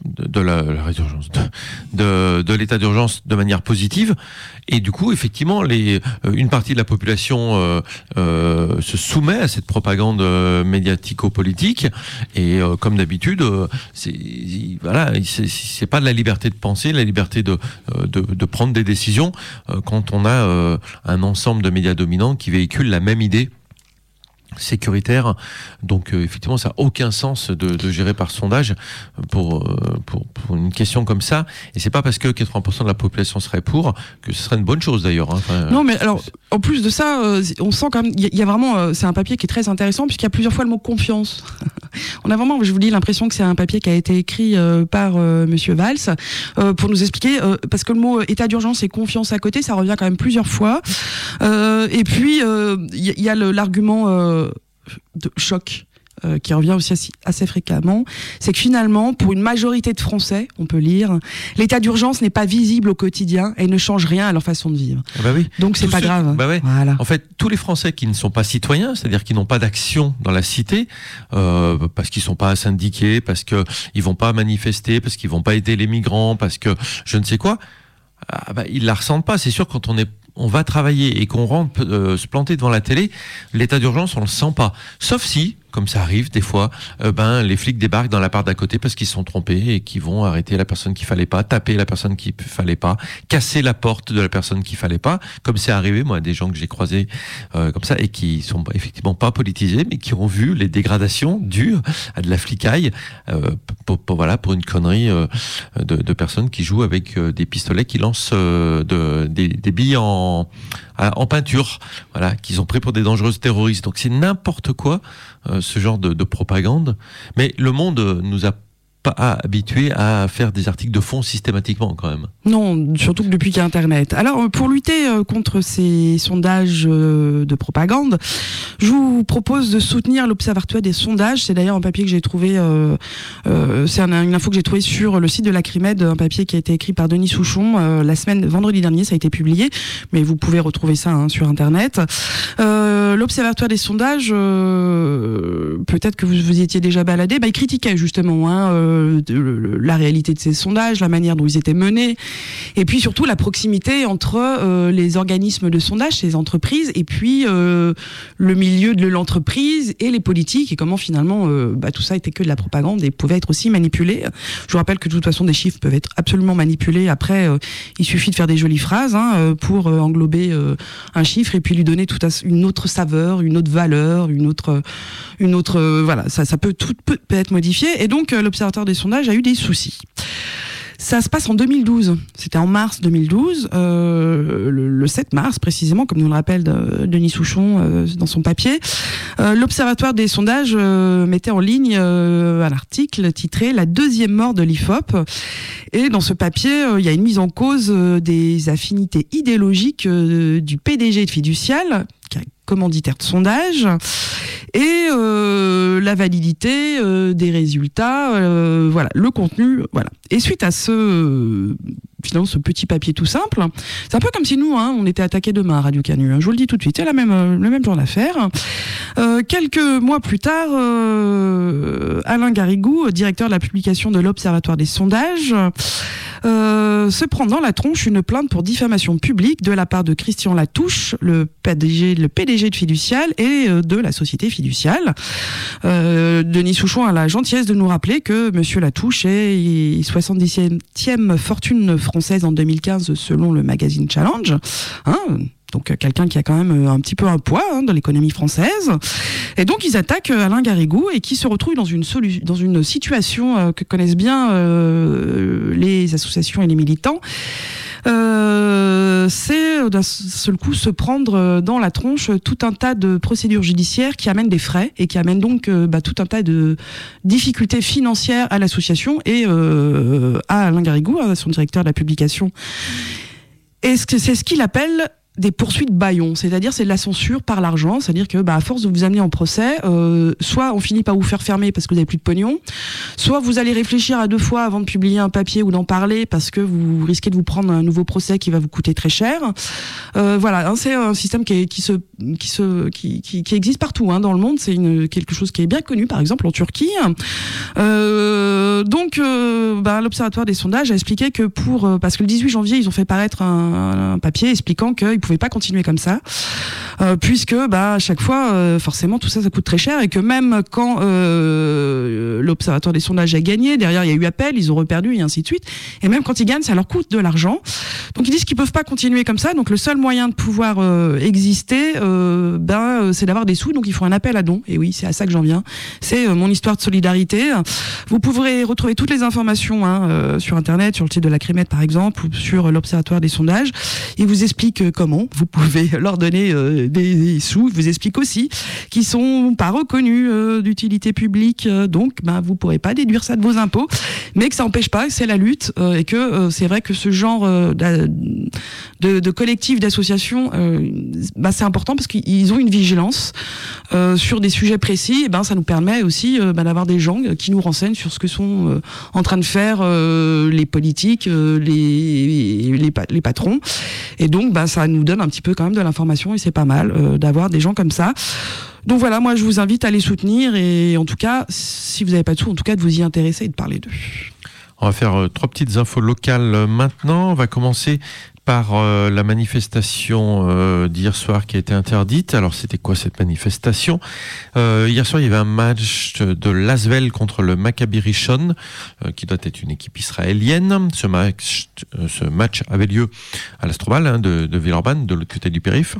de l'état d'urgence de manière positive. Et du coup, effectivement, une partie de la population se soumet à cette propagande médiatico-politique. Et comme d'habitude, c'est pas de la liberté de penser, la liberté de prendre des décisions quand on a un ensemble de médias dominants qui véhiculent la même idée sécuritaire. Donc effectivement, ça n'a aucun sens de gérer par sondage pour une question comme ça. Et c'est pas parce que 80% de la population serait pour que ce serait une bonne chose d'ailleurs. Non, mais alors en plus de ça, on sent quand même, il y a vraiment, c'est un papier qui est très intéressant puisqu'il y a plusieurs fois le mot confiance. On a vraiment, je vous dis, l'impression que c'est un papier qui a été écrit par Monsieur Valls pour nous expliquer, parce que le mot état d'urgence et confiance à côté, ça revient quand même plusieurs fois. Et puis il y a l'argument de choc qui revient aussi assez fréquemment, c'est que finalement, pour une majorité de Français, on peut lire, l'état d'urgence n'est pas visible au quotidien et ne change rien à leur façon de vivre. Donc c'est pas grave. Voilà. En fait, tous les Français qui ne sont pas citoyens, c'est-à-dire qui n'ont pas d'action dans la cité, parce qu'ils sont pas syndiqués, parce que ils vont pas manifester, parce qu'ils vont pas aider les migrants, parce que je ne sais quoi, ils la ressentent pas. C'est sûr, quand on va travailler et qu'on rentre se planter devant la télé, l'état d'urgence, on le sent pas. Sauf si, comme ça arrive des fois, les flics débarquent dans l'appart d'à côté parce qu'ils se sont trompés et qui vont arrêter la personne qu'il fallait pas, taper la personne qu'il fallait pas, casser la porte de la personne qu'il fallait pas, comme c'est arrivé, moi, des gens que j'ai croisés comme ça et qui sont effectivement pas politisés, mais qui ont vu les dégradations dues à de la flicaille pour une connerie de personnes qui jouent avec des pistolets qui lancent des billes en peinture, qu'ils ont pris pour des dangereuses terroristes. Donc c'est n'importe quoi, ce genre de propagande. Mais le monde nous a pas habitués à faire des articles de fond systématiquement quand même. Non, surtout que depuis qu'il y a Internet. Alors, pour lutter contre ces sondages de propagande, je vous propose de soutenir l'Observatoire des sondages. C'est d'ailleurs un papier que j'ai trouvé, c'est une info que j'ai trouvée sur le site de l'Acrimed, un papier qui a été écrit par Denis Souchon vendredi dernier, ça a été publié, mais vous pouvez retrouver ça sur Internet. L'Observatoire des sondages, peut-être que vous y étiez déjà baladé, il critiquait justement la réalité de ces sondages, la manière dont ils étaient menés, et puis surtout la proximité entre les organismes de sondage, ces entreprises, et puis le milieu de l'entreprise et les politiques, et comment finalement tout ça était que de la propagande et pouvait être aussi manipulé. Je vous rappelle que de toute façon des chiffres peuvent être absolument manipulés. Après, il suffit de faire des jolies phrases pour englober un chiffre et puis lui donner une autre saveur, une autre valeur, une autre voilà, ça peut être modifié. Et donc l'Observatoire des sondages a eu des soucis. Ça se passe en 2012. C'était en mars 2012, le 7 mars précisément, comme nous le rappelle Denis Souchon dans son papier. L'Observatoire des sondages mettait en ligne un article titré « La deuxième mort de l'IFOP ». Et dans ce papier, il y a une mise en cause des affinités idéologiques du PDG de Fiducial, qui est commanditaire de sondage, et la validité des résultats, le contenu, voilà. Et suite à finalement ce petit papier tout simple, c'est un peu comme si nous, on était attaqués demain à Radio Canu. Je vous le dis tout de suite, c'est le même genre d'affaire. Quelques mois plus tard, Alain Garrigou, directeur de la publication de l'Observatoire des sondages, se prend dans la tronche une plainte pour diffamation publique de la part de Christian Latouche, le PDG de Fiducial et de la société Fiducial. Denis Souchon a la gentillesse de nous rappeler que Monsieur Latouche est 77e fortune française en 2015 selon le magazine Challenge. Donc quelqu'un qui a quand même un petit peu un poids dans l'économie française. Et donc ils attaquent Alain Garrigou et qui se retrouve dans une situation que connaissent bien les associations et les militants. C'est d'un seul coup se prendre dans la tronche tout un tas de procédures judiciaires qui amènent des frais et qui amènent donc tout un tas de difficultés financières à l'association et à Alain Garrigou, son directeur de la publication. Et c'est ce qu'il appelle des poursuites bâillons, c'est-à-dire c'est de la censure par l'argent, c'est-à-dire que à force de vous amener en procès, soit on finit par vous faire fermer parce que vous n'avez plus de pognon, soit vous allez réfléchir à deux fois avant de publier un papier ou d'en parler parce que vous risquez de vous prendre un nouveau procès qui va vous coûter très cher. C'est un système qui existe partout dans le monde, c'est quelque chose qui est bien connu, par exemple en Turquie. L'Observatoire des sondages a expliqué que parce que le 18 janvier ils ont fait paraître un papier expliquant qu'ils pouvaient pas continuer comme ça, puisque à chaque fois forcément tout ça coûte très cher et que même quand l'Observatoire des sondages a gagné, derrière il y a eu appel, ils ont reperdu et ainsi de suite, et même quand ils gagnent ça leur coûte de l'argent, donc ils disent qu'ils peuvent pas continuer comme ça, donc le seul moyen de pouvoir exister c'est d'avoir des sous, donc il faut un appel à dons, et oui c'est à ça que j'en viens, c'est mon histoire de solidarité. Vous pourrez retrouver toutes les informations sur internet, sur le site de l'Acrimed par exemple, ou sur l'Observatoire des sondages. Ils vous expliquent comment vous pouvez leur donner des sous. Ils vous expliquent aussi qu'ils sont pas reconnus d'utilité publique, donc vous pourrez pas déduire ça de vos impôts, mais que ça n'empêche pas que c'est la lutte et que c'est vrai que ce genre de collectif, d'association, c'est important parce qu'ils ont une vigilance sur des sujets précis. Et ça nous permet aussi d'avoir des gens qui nous renseignent sur ce que sont en train de faire les politiques, les patrons, et donc ça nous donne un petit peu quand même de l'information et c'est pas mal d'avoir des gens comme ça. Donc voilà, moi je vous invite à les soutenir et en tout cas, si vous n'avez pas de sous, en tout cas de vous y intéresser et de parler d'eux. On va faire 3 petites infos locales maintenant. On va commencer par la manifestation d'hier soir qui a été interdite. Alors c'était quoi cette manifestation ? Hier soir il y avait un match de l'Asvel contre le Maccabi Rishon, qui doit être une équipe israélienne. Ce match avait lieu à l'Astrobal de Villeurbanne, de l'autre côté du périph'.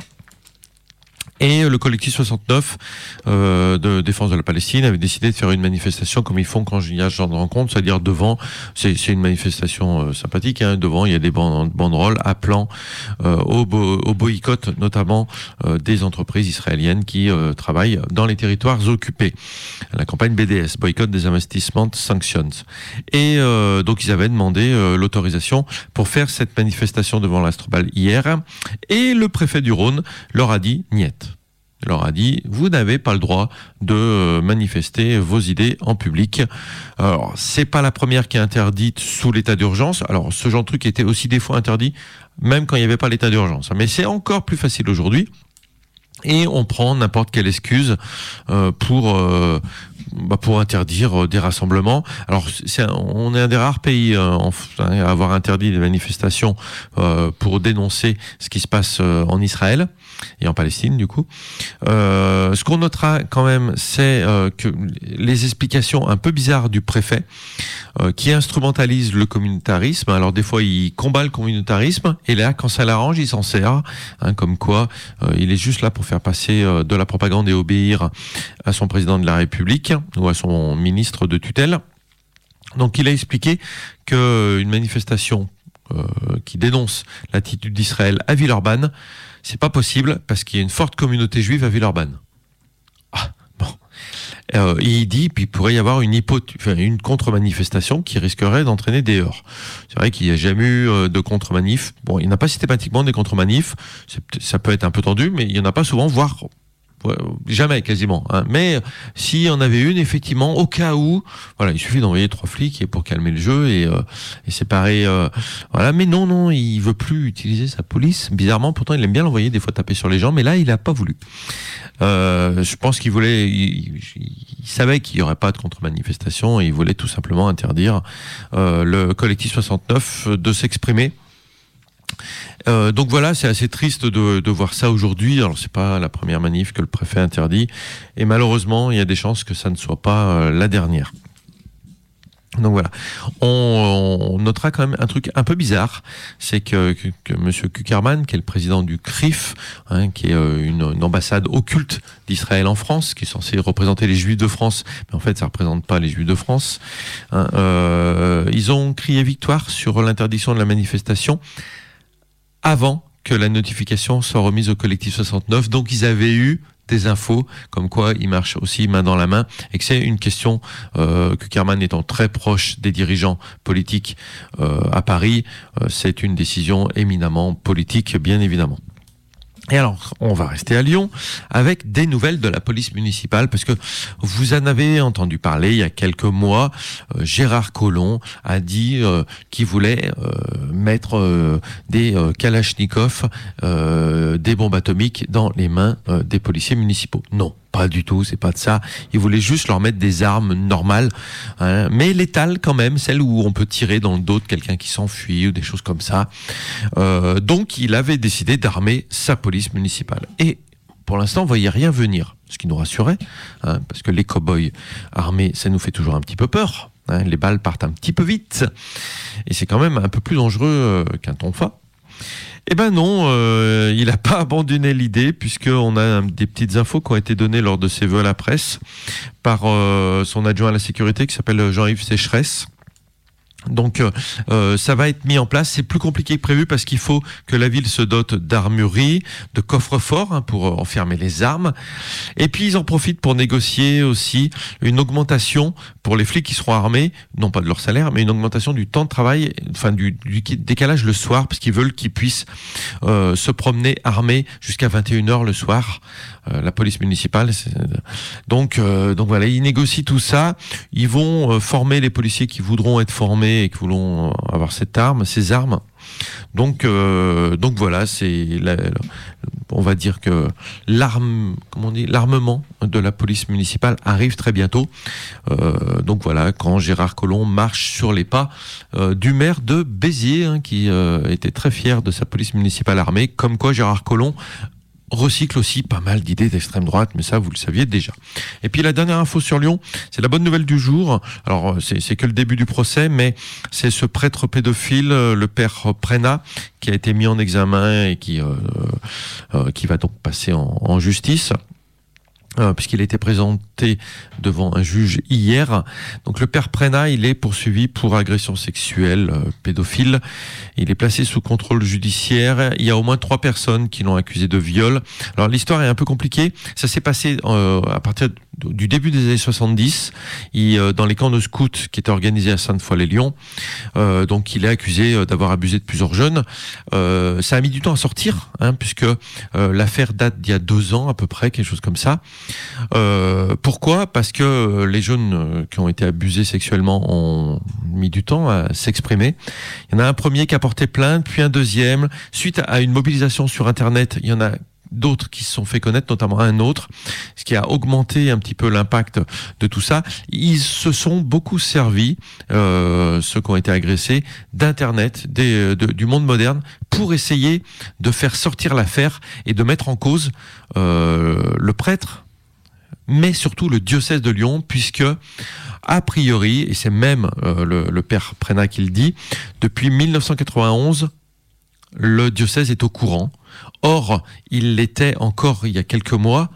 Et le collectif 69 de défense de la Palestine avait décidé de faire une manifestation comme ils font quand il y a ce genre de rencontre, c'est-à-dire devant, c'est une manifestation sympathique, hein, devant il y a des banderoles appelant au boycott notamment des entreprises israéliennes qui travaillent dans les territoires occupés. La campagne BDS, Boycott des Investment Sanctions. Et donc ils avaient demandé l'autorisation pour faire cette manifestation devant l'Astrobal hier, et le préfet du Rhône leur a dit niet. Il leur a dit, vous n'avez pas le droit de manifester vos idées en public. Alors, c'est pas la première qui est interdite sous l'état d'urgence. Alors, ce genre de truc était aussi des fois interdit, même quand il n'y avait pas l'état d'urgence. Mais c'est encore plus facile aujourd'hui. Et on prend n'importe quelle excuse pour interdire des rassemblements. Alors, on est un des rares pays à avoir interdit des manifestations pour dénoncer ce qui se passe en Israël et en Palestine, du coup. Ce qu'on notera quand même, c'est que les explications un peu bizarres du préfet, qui instrumentalise le communautarisme. Alors des fois, il combat le communautarisme, et là, quand ça l'arrange, il s'en sert. Hein, comme quoi, il est juste là pour faire passer de la propagande et obéir à son président de la République ou à son ministre de tutelle. Donc il a expliqué qu'une manifestation qui dénonce l'attitude d'Israël à Villeurbanne, c'est pas possible parce qu'il y a une forte communauté juive à Villeurbanne. Ah, bon. Il dit qu'il pourrait y avoir une contre-manifestation qui risquerait d'entraîner des heurts. C'est vrai qu'il n'y a jamais eu de contre-manif. Bon, il n'y en a pas systématiquement des contre-manifs. Ça peut être un peu tendu, mais il n'y en a pas souvent, voire jamais quasiment. Hein. Mais s'il y en avait une, effectivement, au cas où, voilà, il suffit d'envoyer 3 flics pour calmer le jeu et séparer. Voilà, mais non, il veut plus utiliser sa police. Bizarrement, pourtant, il aime bien l'envoyer des fois taper sur les gens, mais là, il n'a pas voulu. Je pense qu'il voulait, il savait qu'il n'y aurait pas de contre-manifestation et il voulait tout simplement interdire le collectif 69 de s'exprimer. Donc voilà, c'est assez triste de voir ça aujourd'hui. Alors c'est pas la première manif que le préfet interdit, et malheureusement il y a des chances que ça ne soit pas la dernière. Donc voilà, on notera quand même un truc un peu bizarre, c'est que Monsieur Kuckerman, qui est le président du CRIF, hein, qui est une ambassade occulte d'Israël en France, qui est censée représenter les Juifs de France, mais en fait ça représente pas les Juifs de France. Hein, ils ont crié victoire sur l'interdiction de la manifestation avant que la notification soit remise au collectif 69. Donc ils avaient eu des infos comme quoi ils marchent aussi main dans la main, et que c'est une question, Kuckerman étant très proche des dirigeants politiques à Paris, c'est une décision éminemment politique, bien évidemment. Et alors, on va rester à Lyon avec des nouvelles de la police municipale, parce que vous en avez entendu parler il y a quelques mois. Gérard Collomb a dit qu'il voulait mettre des kalachnikovs, des bombes atomiques dans les mains des policiers municipaux. Non, pas du tout, c'est pas de ça. Il voulait juste leur mettre des armes normales, hein, mais létales quand même, celles où on peut tirer dans le dos de quelqu'un qui s'enfuit ou des choses comme ça. Donc il avait décidé d'armer sa police municipale. Et pour l'instant, on ne voyait rien venir, ce qui nous rassurait, hein, parce que les cow-boys armés, ça nous fait toujours un petit peu peur. Hein, les balles partent un petit peu vite, et c'est quand même un peu plus dangereux qu'un tonfa. Eh ben non, il n'a pas abandonné l'idée, puisqu'on a des petites infos qui ont été données lors de ses vœux à la presse par son adjoint à la sécurité qui s'appelle Jean-Yves Sécheresse. Donc ça va être mis en place. C'est plus compliqué que prévu parce qu'il faut que la ville se dote d'armureries, de coffres-forts, hein, pour enfermer les armes. Et puis ils en profitent pour négocier aussi une augmentation pour les flics qui seront armés, non pas de leur salaire, mais une augmentation du temps de travail, enfin du décalage le soir, parce qu'ils veulent qu'ils puissent se promener armés jusqu'à 21h le soir. La police municipale. Donc voilà, ils négocient tout ça. Ils vont former les policiers qui voudront être formés armés et qui voulons avoir ces armes. Donc voilà, on va dire que l'armement de la police municipale arrive très bientôt. Donc voilà, quand Gérard Collomb marche sur les pas du maire de Béziers, qui était très fier de sa police municipale armée, comme quoi Gérard Collomb recycle aussi pas mal d'idées d'extrême droite, mais ça vous le saviez déjà. Et puis la dernière info sur Lyon, c'est la bonne nouvelle du jour. Alors c'est que le début du procès, mais c'est ce prêtre pédophile, le père Prénat, qui a été mis en examen et qui va donc passer en justice. Puisqu'il a été présenté devant un juge hier. Donc le père Prénat, il est poursuivi pour agression sexuelle pédophile. Il est placé sous contrôle judiciaire. Il y a au moins 3 personnes qui l'ont accusé de viol. Alors l'histoire est un peu compliquée. Ça s'est passé à partir du début des années 70, dans les camps de scouts qui étaient organisés à Sainte-Foy-les-Lyons. Donc il est accusé d'avoir abusé de plusieurs jeunes. Ça a mis du temps à sortir, puisque l'affaire date d'il y a 2 ans à peu près, quelque chose comme ça. Pourquoi ? Parce que les jeunes qui ont été abusés sexuellement ont mis du temps à s'exprimer. Il y en a un premier qui a porté plainte, puis un deuxième. Suite à une mobilisation sur Internet, il y en a d'autres qui se sont fait connaître, notamment un autre, ce qui a augmenté un petit peu l'impact de tout ça. Ils se sont beaucoup servis, ceux qui ont été agressés, d'Internet, du monde moderne, pour essayer de faire sortir l'affaire et de mettre en cause le prêtre, mais surtout le diocèse de Lyon, puisque a priori, et c'est même le père Prénat qui le dit, depuis 1991, le diocèse est au courant. Or, il l'était encore il y a quelques mois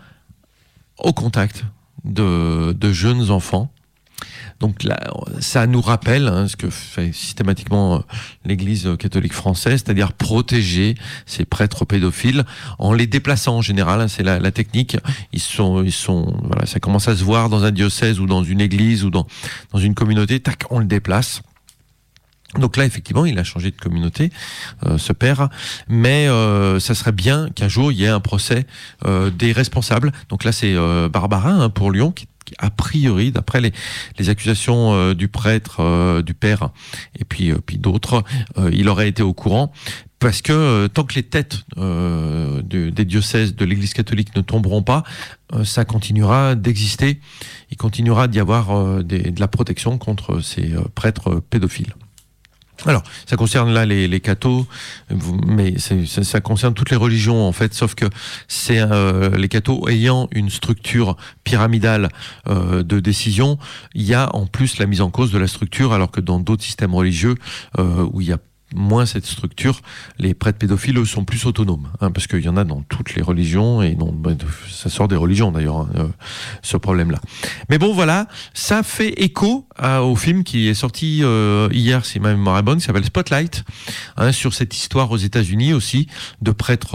au contact de jeunes enfants. Donc là, ça nous rappelle ce que fait systématiquement l'Église catholique française, c'est-à-dire protéger ces prêtres pédophiles en les déplaçant en général. C'est la technique. Ils sont, voilà, ça commence à se voir dans un diocèse ou dans une église ou dans une communauté. Tac, on le déplace. Donc là, effectivement, il a changé de communauté, ce père, mais ça serait bien qu'un jour, il y ait un procès des responsables. Donc là, c'est Barbarin pour Lyon, qui a priori, d'après les accusations du prêtre, du père, et puis d'autres, il aurait été au courant. Parce que tant que les têtes des diocèses de l'Église catholique ne tomberont pas, ça continuera d'exister. Il continuera d'y avoir de la protection contre ces prêtres pédophiles. Alors, ça concerne là les cathos, mais ça concerne toutes les religions en fait, sauf que c'est les cathos ayant une structure pyramidale de décision, il y a en plus la mise en cause de la structure, alors que dans d'autres systèmes religieux où il y a moins cette structure, les prêtres pédophiles, eux, sont plus autonomes, parce qu'il y en a dans toutes les religions, et ça sort des religions d'ailleurs, ce problème-là. Mais bon, voilà, ça fait écho au film qui est sorti hier, si ma mémoire est bonne, qui s'appelle Spotlight, sur cette histoire aux États-Unis aussi, de prêtres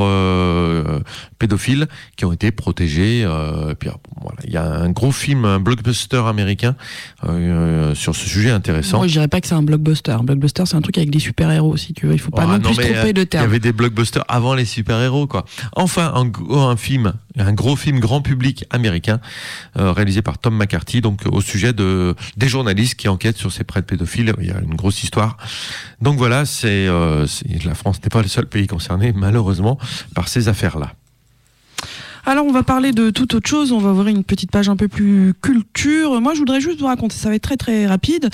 pédophiles qui ont été protégés. Puis voilà, il y a un gros film, un blockbuster américain sur ce sujet intéressant. Moi, je dirais pas que c'est un blockbuster. Un blockbuster, c'est un truc avec des super-héros, si tu veux. Il faut pas non plus se tromper de terme. Il y avait des blockbusters avant les super-héros, quoi. Enfin, un gros film grand public américain, réalisé par Tom McCarthy, donc au sujet des journalistes qui enquêtent sur ces prêtres pédophiles. Il y a une grosse histoire. Donc voilà, la France n'est pas le seul pays concerné, malheureusement, par ces affaires-là. Alors, on va parler de toute autre chose. On va ouvrir une petite page un peu plus culture. Moi, je voudrais juste vous raconter, ça va être très très rapide,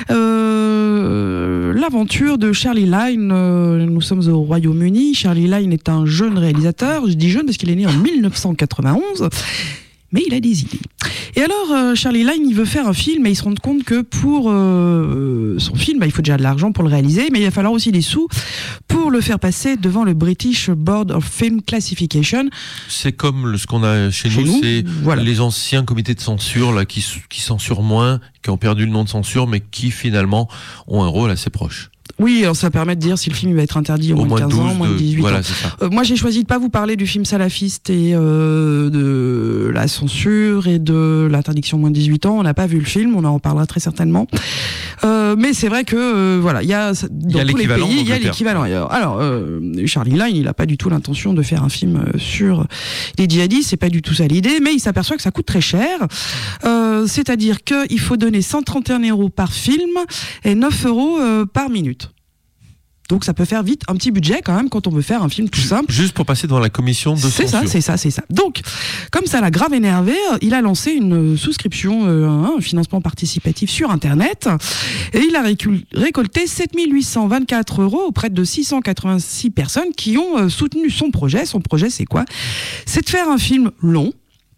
l'aventure de Charlie Line. Nous sommes au Royaume-Uni. Charlie Line est un jeune réalisateur. Je dis jeune parce qu'il est né en 1991. Mais il a des idées. Et alors, Charlie Line, il veut faire un film, et il se rend compte que pour son film, il faut déjà de l'argent pour le réaliser, mais il va falloir aussi des sous pour le faire passer devant le British Board of Film Classification. C'est comme ce qu'on a chez nous, c'est voilà, les anciens comités de censure là, qui censurent moins, qui ont perdu le nom de censure, mais qui finalement ont un rôle assez proche. Oui, alors ça permet de dire si le film va être interdit au moins de 15 ans, moins de 18 voilà, ans. C'est ça. Moi, j'ai choisi de pas vous parler du film salafiste et de la censure et de l'interdiction moins de 18 ans. On n'a pas vu le film, on en reparlera très certainement. Mais c'est vrai que voilà, il y a dans tous les pays, il y a l'équivalent. Alors, Charlie Line, il n'a pas du tout l'intention de faire un film sur les djihadistes, c'est pas du tout ça l'idée, mais il s'aperçoit que ça coûte très cher. C'est-à-dire qu'il faut donner 131 € par film et 9 € par minute. Donc ça peut faire vite un petit budget quand même quand on veut faire un film tout simple. Juste pour passer devant la commission de censure. C'est ça. Donc, comme ça l'a grave énervé, il a lancé une souscription, un financement participatif sur Internet, et il a récolté 7 824 € auprès de 686 personnes qui ont soutenu son projet. Son projet, c'est quoi ? C'est de faire un film long.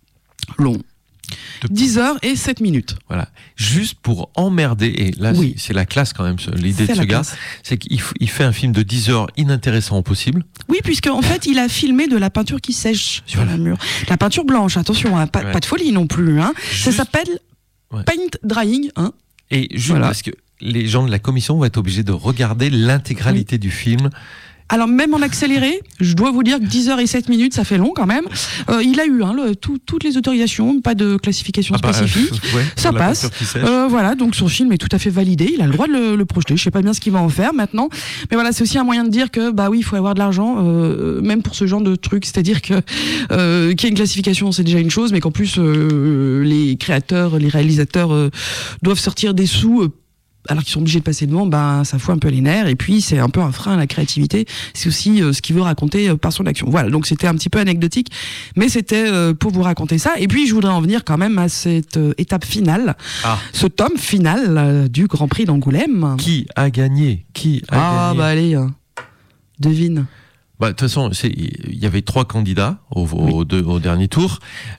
10 heures et 7 minutes. Voilà. Juste pour emmerder, et là, oui. C'est la classe quand même, l'idée de ce gars, c'est qu'il fait un film de 10 heures inintéressant au possible. Oui, puisque en fait, il a filmé de la peinture qui sèche sur la mur. La peinture blanche, attention, hein, pas de folie non plus. Hein. Ça s'appelle paint drying. Hein. Et juste parce que les gens de la commission vont être obligés de regarder l'intégralité du film. Alors même en accéléré, je dois vous dire que 10 heures et 7 minutes, ça fait long quand même. Il a eu toutes les autorisations, pas de classification spécifique. Ça passe. Voilà, donc son film est tout à fait validé. Il a le droit de le projeter. Je sais pas bien ce qu'il va en faire maintenant. Mais voilà, c'est aussi un moyen de dire que bah oui, il faut avoir de l'argent, même pour ce genre de truc. C'est-à-dire que qu'il y ait une classification, c'est déjà une chose, mais qu'en plus les créateurs, les réalisateurs doivent sortir des sous. Alors qu'ils sont obligés de passer devant, ça fout un peu les nerfs, et puis c'est un peu un frein à la créativité. C'est aussi ce qu'il veut raconter par son action. Voilà, donc c'était un petit peu anecdotique, mais c'était pour vous raconter ça. Et puis je voudrais en venir quand même à cette étape finale, ce tome final du Grand Prix d'Angoulême. Qui a gagné ? Allez, devine. De toute façon, il y avait 3 candidats au dernier tour.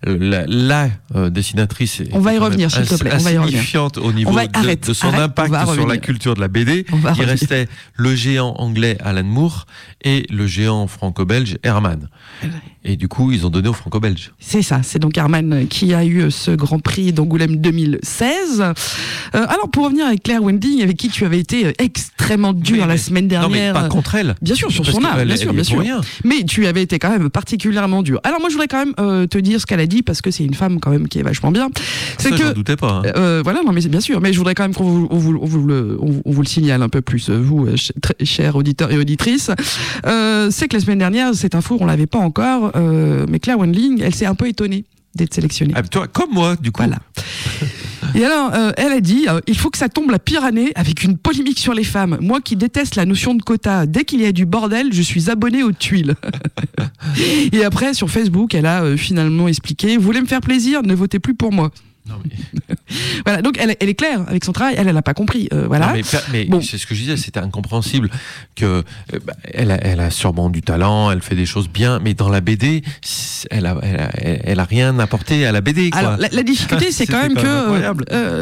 La dessinatrice est on va y revenir, s'il te plaît. Insignifiante au niveau de son impact sur la culture de la BD. Il restait le géant anglais Alan Moore et le géant franco-belge Herman. Et du coup, ils ont donné au franco-belge. C'est ça, c'est donc Herman qui a eu ce Grand Prix d'Angoulême 2016. Alors, pour revenir avec Claire Wending, avec qui tu avais été extrêmement dur la semaine dernière. Non, mais pas contre elle. Bien sûr, sur son art, bien sûr. Rien. Mais tu avais été quand même particulièrement dur. Alors moi, je voudrais quand même te dire ce qu'elle a dit, parce que c'est une femme quand même qui est vachement bien. C'est que j'en doutais pas. Voilà, non mais bien sûr. Mais je voudrais quand même qu'on vous le signale un peu plus, vous, très chers auditeurs et auditrices. C'est que la semaine dernière, cette info, on l'avait pas encore. Mais Claire Wendling, elle s'est un peu étonnée d'être sélectionnée. Toi, comme moi, du coup. Voilà. Et alors, elle a dit, il faut que ça tombe la pire année avec une polémique sur les femmes. Moi qui déteste la notion de quota, dès qu'il y a du bordel, je suis abonnée aux tuiles. Et après, sur Facebook, elle a finalement expliqué, vous voulez me faire plaisir, ne votez plus pour moi. Non, mais... voilà, donc elle est claire avec son travail, elle n'a pas compris. Voilà. Non, mais bon. C'est ce que je disais, c'était incompréhensible que elle a sûrement du talent, elle fait des choses bien, mais dans la BD, elle a rien apporté à la BD. Quoi. Alors la difficulté, c'est quand même que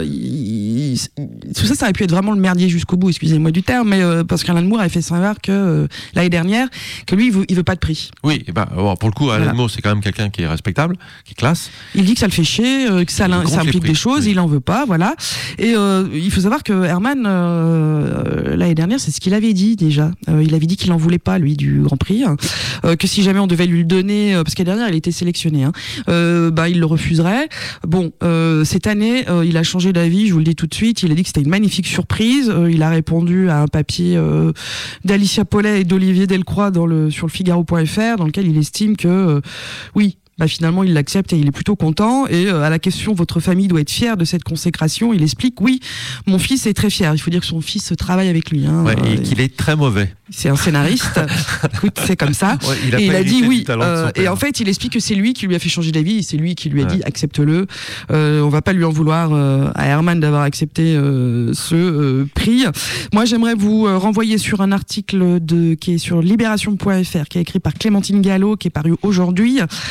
tout ça aurait pu être vraiment le merdier jusqu'au bout. Excusez-moi du terme, mais parce qu'Alan Moore avait fait savoir que l'année dernière que lui il veut pas de prix. Oui, pour le coup, Alan Moore, c'est quand même quelqu'un qui est respectable, qui est classe. Il dit que ça le fait chier, que ça implique des choses, il en veut pas, voilà. Et il faut savoir que Herman l'année dernière, c'est ce qu'il avait dit déjà. Il avait dit qu'il en voulait pas lui du Grand Prix, que si jamais on devait lui le donner, parce qu'à dernière il était sélectionné, il le refuserait. Bon, cette année, il a changé d'avis, je vous le dis tout de suite. Il a dit que c'était une magnifique surprise. Il a répondu à un papier d'Alicia Paulet et d'Olivier Delcroix sur le Figaro.fr, dans lequel il estime que oui. Finalement, il l'accepte et il est plutôt content. Et à la question, votre famille doit être fière de cette consécration, il explique, oui, mon fils est très fier. Il faut dire que son fils travaille avec lui. Et qu'il est très mauvais. C'est un scénariste. Écoute, c'est comme ça. Et il a dit oui. Et en fait, il explique que c'est lui qui lui a fait changer d'avis. C'est lui qui lui a dit, accepte-le. On va pas lui en vouloir à Herman d'avoir accepté ce prix. Moi, j'aimerais vous renvoyer sur un article qui est sur libération.fr, qui est écrit par Clémentine Gallo, qui est paru aujourd'hui.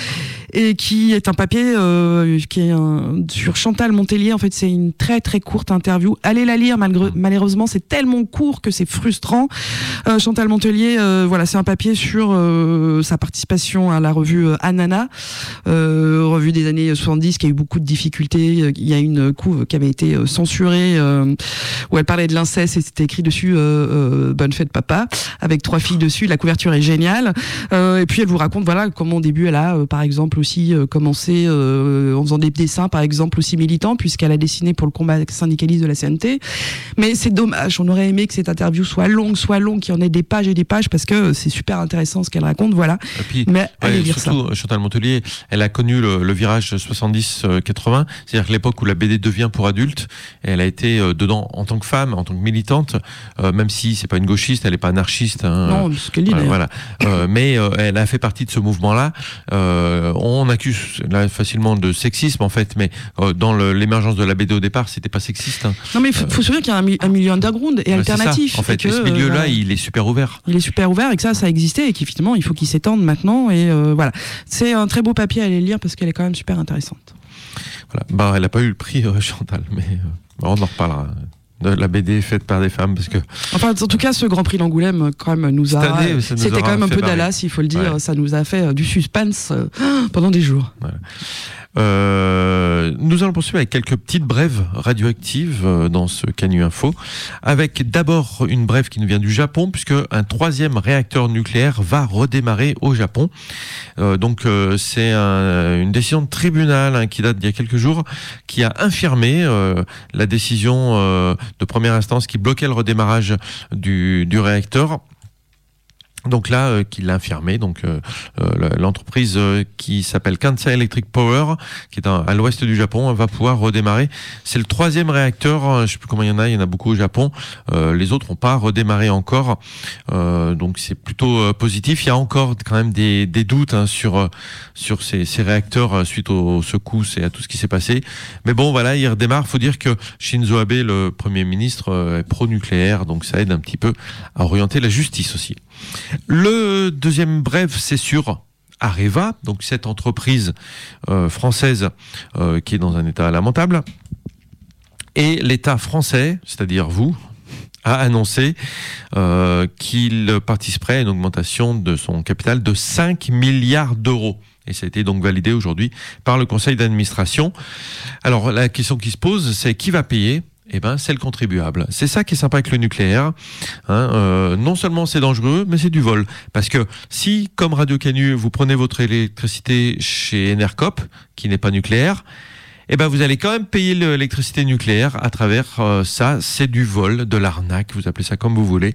et qui est un papier qui est sur Chantal Montellier. En fait, c'est une très très courte interview. Allez la lire, malheureusement, c'est tellement court que c'est frustrant. Chantal Montellier, voilà, c'est un papier sur sa participation à la revue Anana, revue des années 70, qui a eu beaucoup de difficultés. Il y a une couve qui avait été censurée, où elle parlait de l'inceste et c'était écrit dessus Bonne fête papa, avec 3 filles dessus. La couverture est géniale. Et puis elle vous raconte voilà comment au début elle a par exemple aussi commencé en faisant des dessins par exemple aussi militants, puisqu'elle a dessiné pour le combat syndicaliste de la CNT. Mais c'est dommage, on aurait aimé que cette interview soit longue, qu'il y en ait des pages et des pages, parce que c'est super intéressant ce qu'elle raconte, voilà. Et puis, mais allez lire ça. Chantal Montellier, elle a connu le virage 70-80, c'est-à-dire que l'époque où la BD devient pour adultes, et elle a été dedans en tant que femme, en tant que militante, même si c'est pas une gauchiste, elle est pas anarchiste. Hein, non, ce qu'elle dit voilà. Mais elle a fait partie de ce mouvement-là. On accuse là facilement de sexisme en fait, mais dans l'émergence de la BD au départ, c'était pas sexiste. Hein. Non, mais il faut se souvenir qu'il y a un milieu underground et alternatif. Ça, en fait, que, ce milieu-là, il est super ouvert. Il est super ouvert et que ça existait et qu'effectivement, il faut qu'il s'étende maintenant. Et voilà, c'est un très beau papier à aller lire parce qu'elle est quand même super intéressante. Voilà. Bah, elle n'a pas eu le prix Chantal, mais on en reparlera. De la BD faite par des femmes, parce que enfin en tout cas ce Grand Prix d'Angoulême quand même nous a c'était quand même un peu Dallas, il faut le dire, ça nous a fait du suspense pendant des jours. Voilà. Nous allons poursuivre avec quelques petites brèves radioactives dans ce Canu Info, avec d'abord une brève qui nous vient du Japon, puisque un 3e réacteur nucléaire va redémarrer au Japon. Donc c'est une décision de tribunal qui date d'il y a quelques jours, qui a infirmé la décision de première instance qui bloquait le redémarrage du réacteur. Donc là, qui l'a infirmé, donc l'entreprise qui s'appelle Kansai Electric Power, qui est à l'ouest du Japon, va pouvoir redémarrer. C'est le 3e réacteur, je sais plus comment il y en a beaucoup au Japon. Les autres n'ont pas redémarré encore, donc c'est plutôt positif. Il y a encore quand même des doutes sur ces réacteurs suite aux secousses et à tout ce qui s'est passé. Mais bon, voilà, il redémarre. Faut dire que Shinzo Abe, le Premier ministre, est pro-nucléaire, donc ça aide un petit peu à orienter la justice aussi. Le deuxième brève, c'est sur Areva, donc cette entreprise française qui est dans un état lamentable. Et l'État français, c'est-à-dire vous, a annoncé qu'il participerait à une augmentation de son capital de 5 milliards d'euros. Et ça a été donc validé aujourd'hui par le conseil d'administration. Alors la question qui se pose, c'est qui va payer ? Eh ben, c'est le contribuable. C'est ça qui est sympa avec le nucléaire. Non seulement c'est dangereux, mais c'est du vol. Parce que si, comme Radio Canu, vous prenez votre électricité chez Enercop, qui n'est pas nucléaire, eh ben, vous allez quand même payer l'électricité nucléaire à travers ça. C'est du vol, de l'arnaque, vous appelez ça comme vous voulez.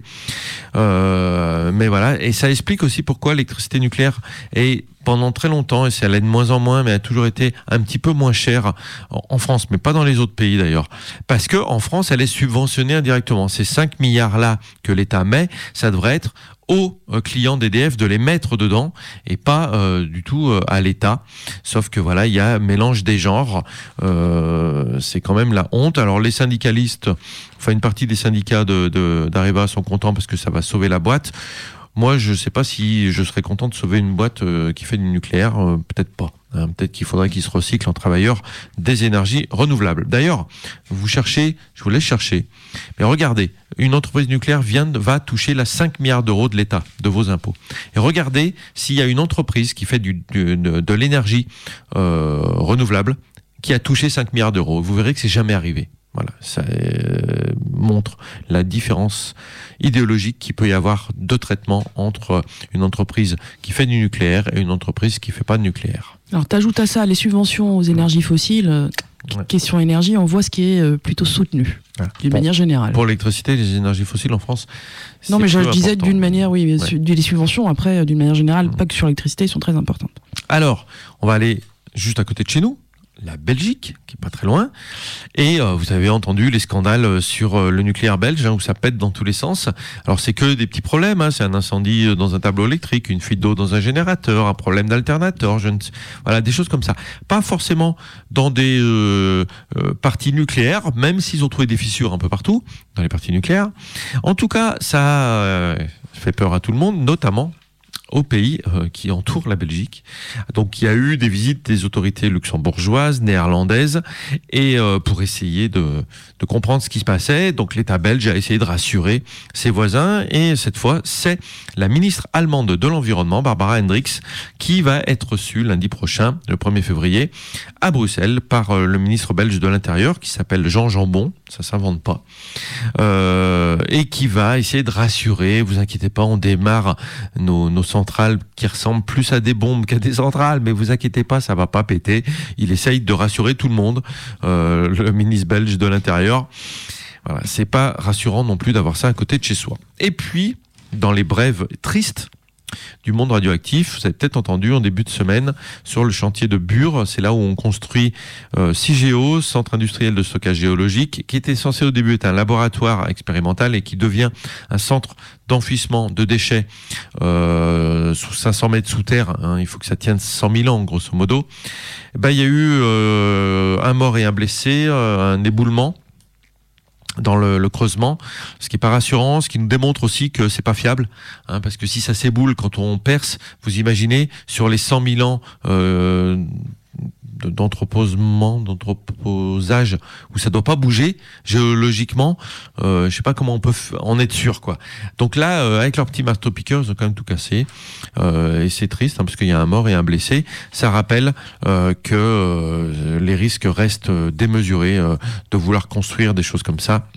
Mais voilà. Et ça explique aussi pourquoi l'électricité nucléaire est pendant très longtemps, et ça l'est de moins en moins, mais a toujours été un petit peu moins chère en France, mais pas dans les autres pays d'ailleurs. Parce que en France, elle est subventionnée indirectement. Ces 5 milliards-là que l'État met, ça devrait être aux clients d'EDF de les mettre dedans et pas du tout à l'État. Sauf que voilà, il y a un mélange des genres. C'est quand même la honte. Alors les syndicalistes, enfin une partie des syndicats d'Areva sont contents parce que ça va sauver la boîte. Moi, je ne sais pas si je serais content de sauver une boîte qui fait du nucléaire. Peut-être pas. Peut-être qu'il faudrait qu'ils se recyclent en travailleurs des énergies renouvelables. D'ailleurs, vous cherchez, je vous laisse chercher. Mais regardez, une entreprise nucléaire va toucher 5 milliards d'euros de l'État, de vos impôts. Et regardez s'il y a une entreprise qui fait de l'énergie renouvelable qui a touché 5 milliards d'euros. Vous verrez que c'est jamais arrivé. Voilà, ça montre la différence idéologique qu'il peut y avoir de traitement entre une entreprise qui fait du nucléaire et une entreprise qui ne fait pas de nucléaire. Alors, t'ajoutes à ça les subventions aux énergies fossiles. Question énergie, on voit ce qui est plutôt soutenu, d'une manière générale. Pour l'électricité, les énergies fossiles en France, non, mais je disais d'une manière, oui, les subventions, après, d'une manière générale, pas que sur l'électricité, sont très importantes. Alors, on va aller juste à côté de chez nous, la Belgique, qui est pas très loin, et vous avez entendu les scandales sur le nucléaire belge, où ça pète dans tous les sens. Alors c'est que des petits problèmes, c'est un incendie dans un tableau électrique, une fuite d'eau dans un générateur, un problème d'alternateur, voilà, des choses comme ça. Pas forcément dans des parties nucléaires, même s'ils ont trouvé des fissures un peu partout dans les parties nucléaires. En tout cas, ça fait peur à tout le monde, notamment au pays qui entoure la Belgique. Donc il y a eu des visites des autorités luxembourgeoises, néerlandaises, et pour essayer de comprendre ce qui se passait. Donc l'État belge a essayé de rassurer ses voisins, et cette fois c'est la ministre allemande de l'Environnement, Barbara Hendricks, qui va être reçue lundi prochain, le 1er février, à Bruxelles, par le ministre belge de l'Intérieur, qui s'appelle Jean Jambon, ça s'invente pas, et qui va essayer de rassurer. Vous inquiétez pas, on démarre nos centrales qui ressemblent plus à des bombes qu'à des centrales, mais vous inquiétez pas, ça va pas péter. Il essaye de rassurer tout le monde, le ministre belge de l'Intérieur. Voilà, c'est pas rassurant non plus d'avoir ça à côté de chez soi. Et puis, dans les brèves tristes du monde radioactif, vous avez peut-être entendu en début de semaine sur le chantier de Bure, c'est là où on construit CIGEO, Centre industriel de stockage géologique, qui était censé au début être un laboratoire expérimental et qui devient un centre d'enfouissement de déchets sous 500 mètres sous terre, hein, il faut que ça tienne 100 000 ans grosso modo. Il y a eu un mort et un blessé, un éboulement dans le creusement, ce qui est pas rassurant, ce qui nous démontre aussi que c'est pas fiable, hein, parce que si ça s'éboule quand on perce, vous imaginez sur les 100 000 ans d'entreposage où ça doit pas bouger géologiquement, je sais pas comment on peut en être sûr, quoi. Donc là, avec leur petit marteau-piqueur, ils ont quand même tout cassé, et c'est triste, hein, parce qu'il y a un mort et un blessé. Ça rappelle que les risques restent démesurés de vouloir construire des choses comme ça.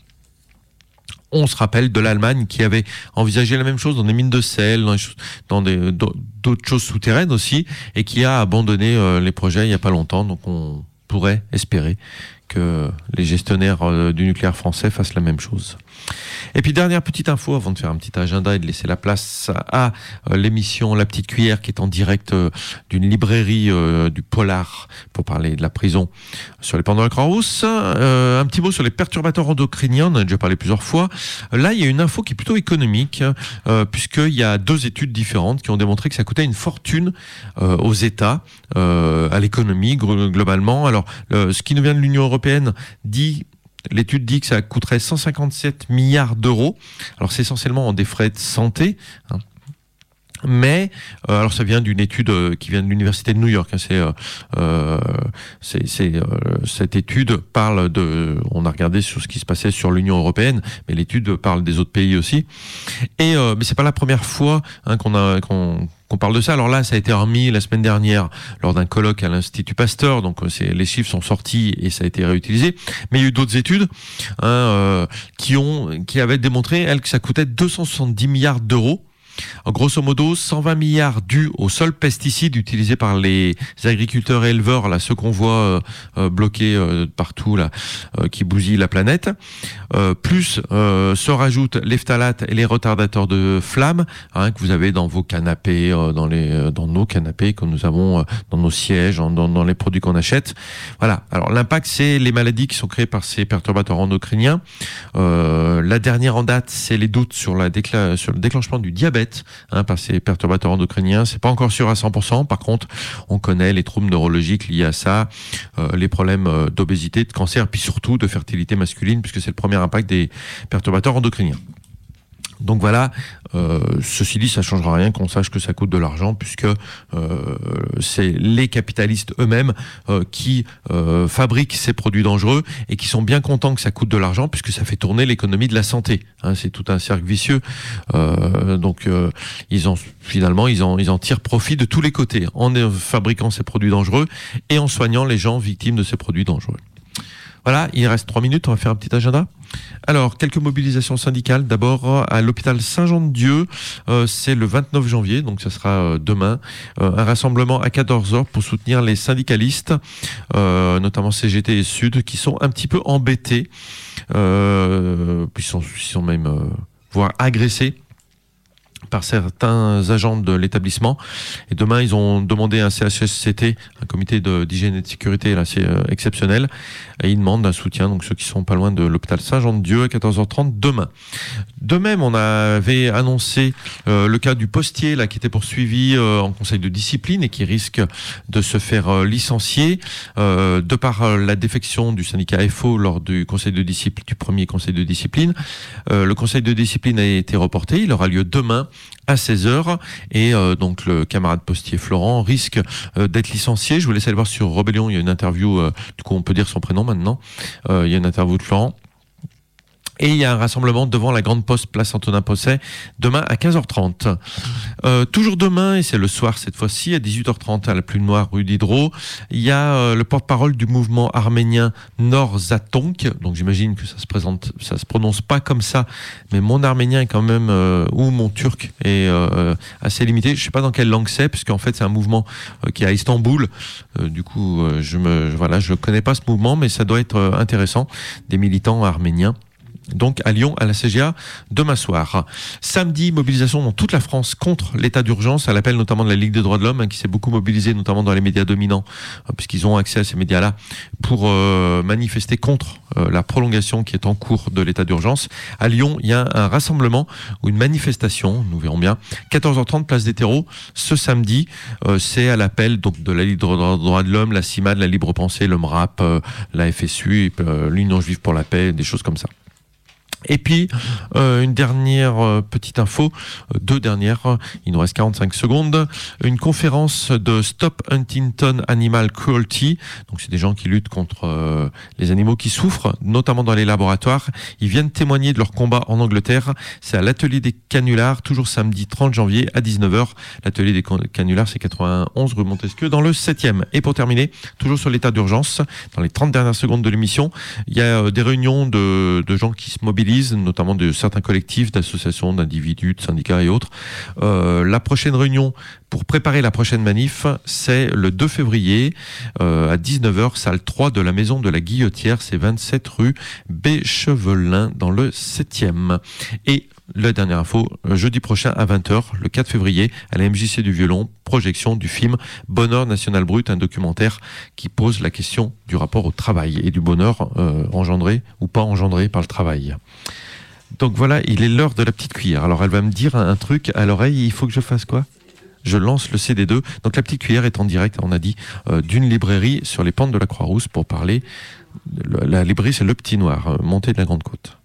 On se rappelle de l'Allemagne qui avait envisagé la même chose dans des mines de sel, dans d'autres choses souterraines aussi, et qui a abandonné les projets il n'y a pas longtemps. Donc on pourrait espérer que les gestionnaires du nucléaire français fassent la même chose. Et puis dernière petite info avant de faire un petit agenda et de laisser la place à l'émission La Petite Cuillère, qui est en direct d'une librairie du Polar pour parler de la prison sur les pendants de la Croix-Rousse. Un petit mot sur les perturbateurs endocriniens, on en a déjà parlé plusieurs fois. Là, il y a une info qui est plutôt économique, puisqu'il y a 2 études différentes qui ont démontré que ça coûtait une fortune aux États, à l'économie globalement. Alors, ce qui nous vient de l'Union européenne l'étude dit que ça coûterait 157 milliards d'euros. Alors c'est essentiellement en des frais de santé, hein. Mais alors ça vient d'une étude qui vient de l'université de New York, hein. Cette étude parle on a regardé sur ce qui se passait sur l'Union européenne, mais l'étude parle des autres pays aussi. Et mais c'est pas la première fois, hein, qu'on parle de ça. Alors là, ça a été remis la semaine dernière lors d'un colloque à l'Institut Pasteur, donc les chiffres sont sortis et ça a été réutilisé. Mais il y a eu d'autres études, hein, qui avaient démontré, elles, que ça coûtait 270 milliards d'euros. Grosso modo, 120 milliards dus aux seuls pesticides utilisés par les agriculteurs et éleveurs, là, ceux qu'on voit bloqués partout, là, qui bousillent la planète. Plus se rajoutent les phtalates et les retardateurs de flamme, hein, que vous avez dans vos canapés, dans nos canapés que nous avons dans nos sièges, dans les produits qu'on achète. Voilà. Alors l'impact, c'est les maladies qui sont créées par ces perturbateurs endocriniens. La dernière en date, c'est les doutes sur le déclenchement du diabète, hein, par ces perturbateurs endocriniens. C'est pas encore sûr à 100%. Par contre, on connaît les troubles neurologiques liés à ça, les problèmes d'obésité, de cancer, puis surtout de fertilité masculine, puisque c'est le premier impact des perturbateurs endocriniens. Donc voilà, ceci dit, ça changera rien qu'on sache que ça coûte de l'argent, puisque c'est les capitalistes eux-mêmes qui fabriquent ces produits dangereux et qui sont bien contents que ça coûte de l'argent, puisque ça fait tourner l'économie de la santé, hein, c'est tout un cercle vicieux. Donc ils en tirent profit de tous les côtés, en fabriquant ces produits dangereux et en soignant les gens victimes de ces produits dangereux. Voilà, il reste 3 minutes, on va faire un petit agenda. Alors, quelques mobilisations syndicales. D'abord, à l'hôpital Saint-Jean-de-Dieu, c'est le 29 janvier, donc ça sera demain. Un rassemblement à 14h pour soutenir les syndicalistes, notamment CGT et Sud, qui sont un petit peu embêtés. Puis ils sont même voire agressés par certains agents de l'établissement. Et demain, ils ont demandé un CHSCT, un comité d'hygiène et de sécurité, là c'est exceptionnel, et ils demandent un soutien, donc ceux qui sont pas loin de l'hôpital Saint-Jean-de-Dieu, à 14h30 demain. De même, on avait annoncé le cas du postier là qui était poursuivi en conseil de discipline et qui risque de se faire licencier de par la défection du syndicat FO lors du conseil de discipline, du premier conseil de discipline. Le conseil de discipline a été reporté, il aura lieu demain. à 16h. Et donc le camarade postier Florent risque d'être licencié. Je vous laisse aller voir sur Rebellion, il y a une interview, du coup on peut dire son prénom maintenant. Il y a une interview de Florent. Et il y a un rassemblement devant la Grande Poste, place Antonin Posset, demain à 15h30. Toujours demain, et c'est le soir cette fois-ci, à 18h30 à la Plume Noire, rue Diderot, il y a le porte-parole du mouvement arménien Norzatonk. Donc j'imagine que ça se prononce pas comme ça, mais mon arménien est quand même, ou mon turc est assez limité. Je sais pas dans quelle langue c'est, puisqu'en fait c'est un mouvement qui est à Istanbul. Du coup, je connais pas ce mouvement, mais ça doit être intéressant. Des militants arméniens. Donc à Lyon, à la CGA, demain soir. Samedi, mobilisation dans toute la France contre l'état d'urgence, à l'appel notamment de la Ligue des droits de l'homme, qui s'est beaucoup mobilisée, notamment dans les médias dominants, puisqu'ils ont accès à ces médias-là, pour manifester contre la prolongation qui est en cours de l'état d'urgence. À Lyon, il y a un rassemblement ou une manifestation, nous verrons bien, 14h30, place des terreaux, ce samedi. C'est à l'appel donc de la Ligue des droits de l'homme, la CIMAD, la Libre Pensée, le MRAP, la FSU, l'Union Juive pour la Paix, des choses comme ça. Et puis, une dernière petite info, deux dernières, il nous reste 45 secondes, une conférence de Stop Huntington Animal Cruelty, donc c'est des gens qui luttent contre les animaux qui souffrent, notamment dans les laboratoires. Ils viennent témoigner de leur combat en Angleterre, c'est à l'atelier des canulars, toujours samedi 30 janvier à 19h. L'atelier des canulars, c'est 91 rue Montesquieu, dans le 7e. Et pour terminer, toujours sur l'état d'urgence, dans les 30 dernières secondes de l'émission, il y a des réunions de gens qui se mobilisent, notamment de certains collectifs, d'associations, d'individus, de syndicats et autres. La prochaine réunion pour préparer la prochaine manif, c'est le 2 février à 19h, salle 3 de la Maison de la Guillotière, c'est 27 rue Béchevelin dans le 7e. Et la dernière info, jeudi prochain à 20h, le 4 février, à la MJC du Violon, projection du film Bonheur National Brut, un documentaire qui pose la question du rapport au travail et du bonheur engendré ou pas engendré par le travail. Donc voilà, il est l'heure de la petite cuillère. Alors elle va me dire un truc à l'oreille, il faut que je fasse quoi ? Je lance le CD2. Donc la petite cuillère est en direct, on a dit, d'une librairie sur les pentes de la Croix-Rousse pour parler. La librairie, c'est Le Petit Noir, montée de la Grande Côte.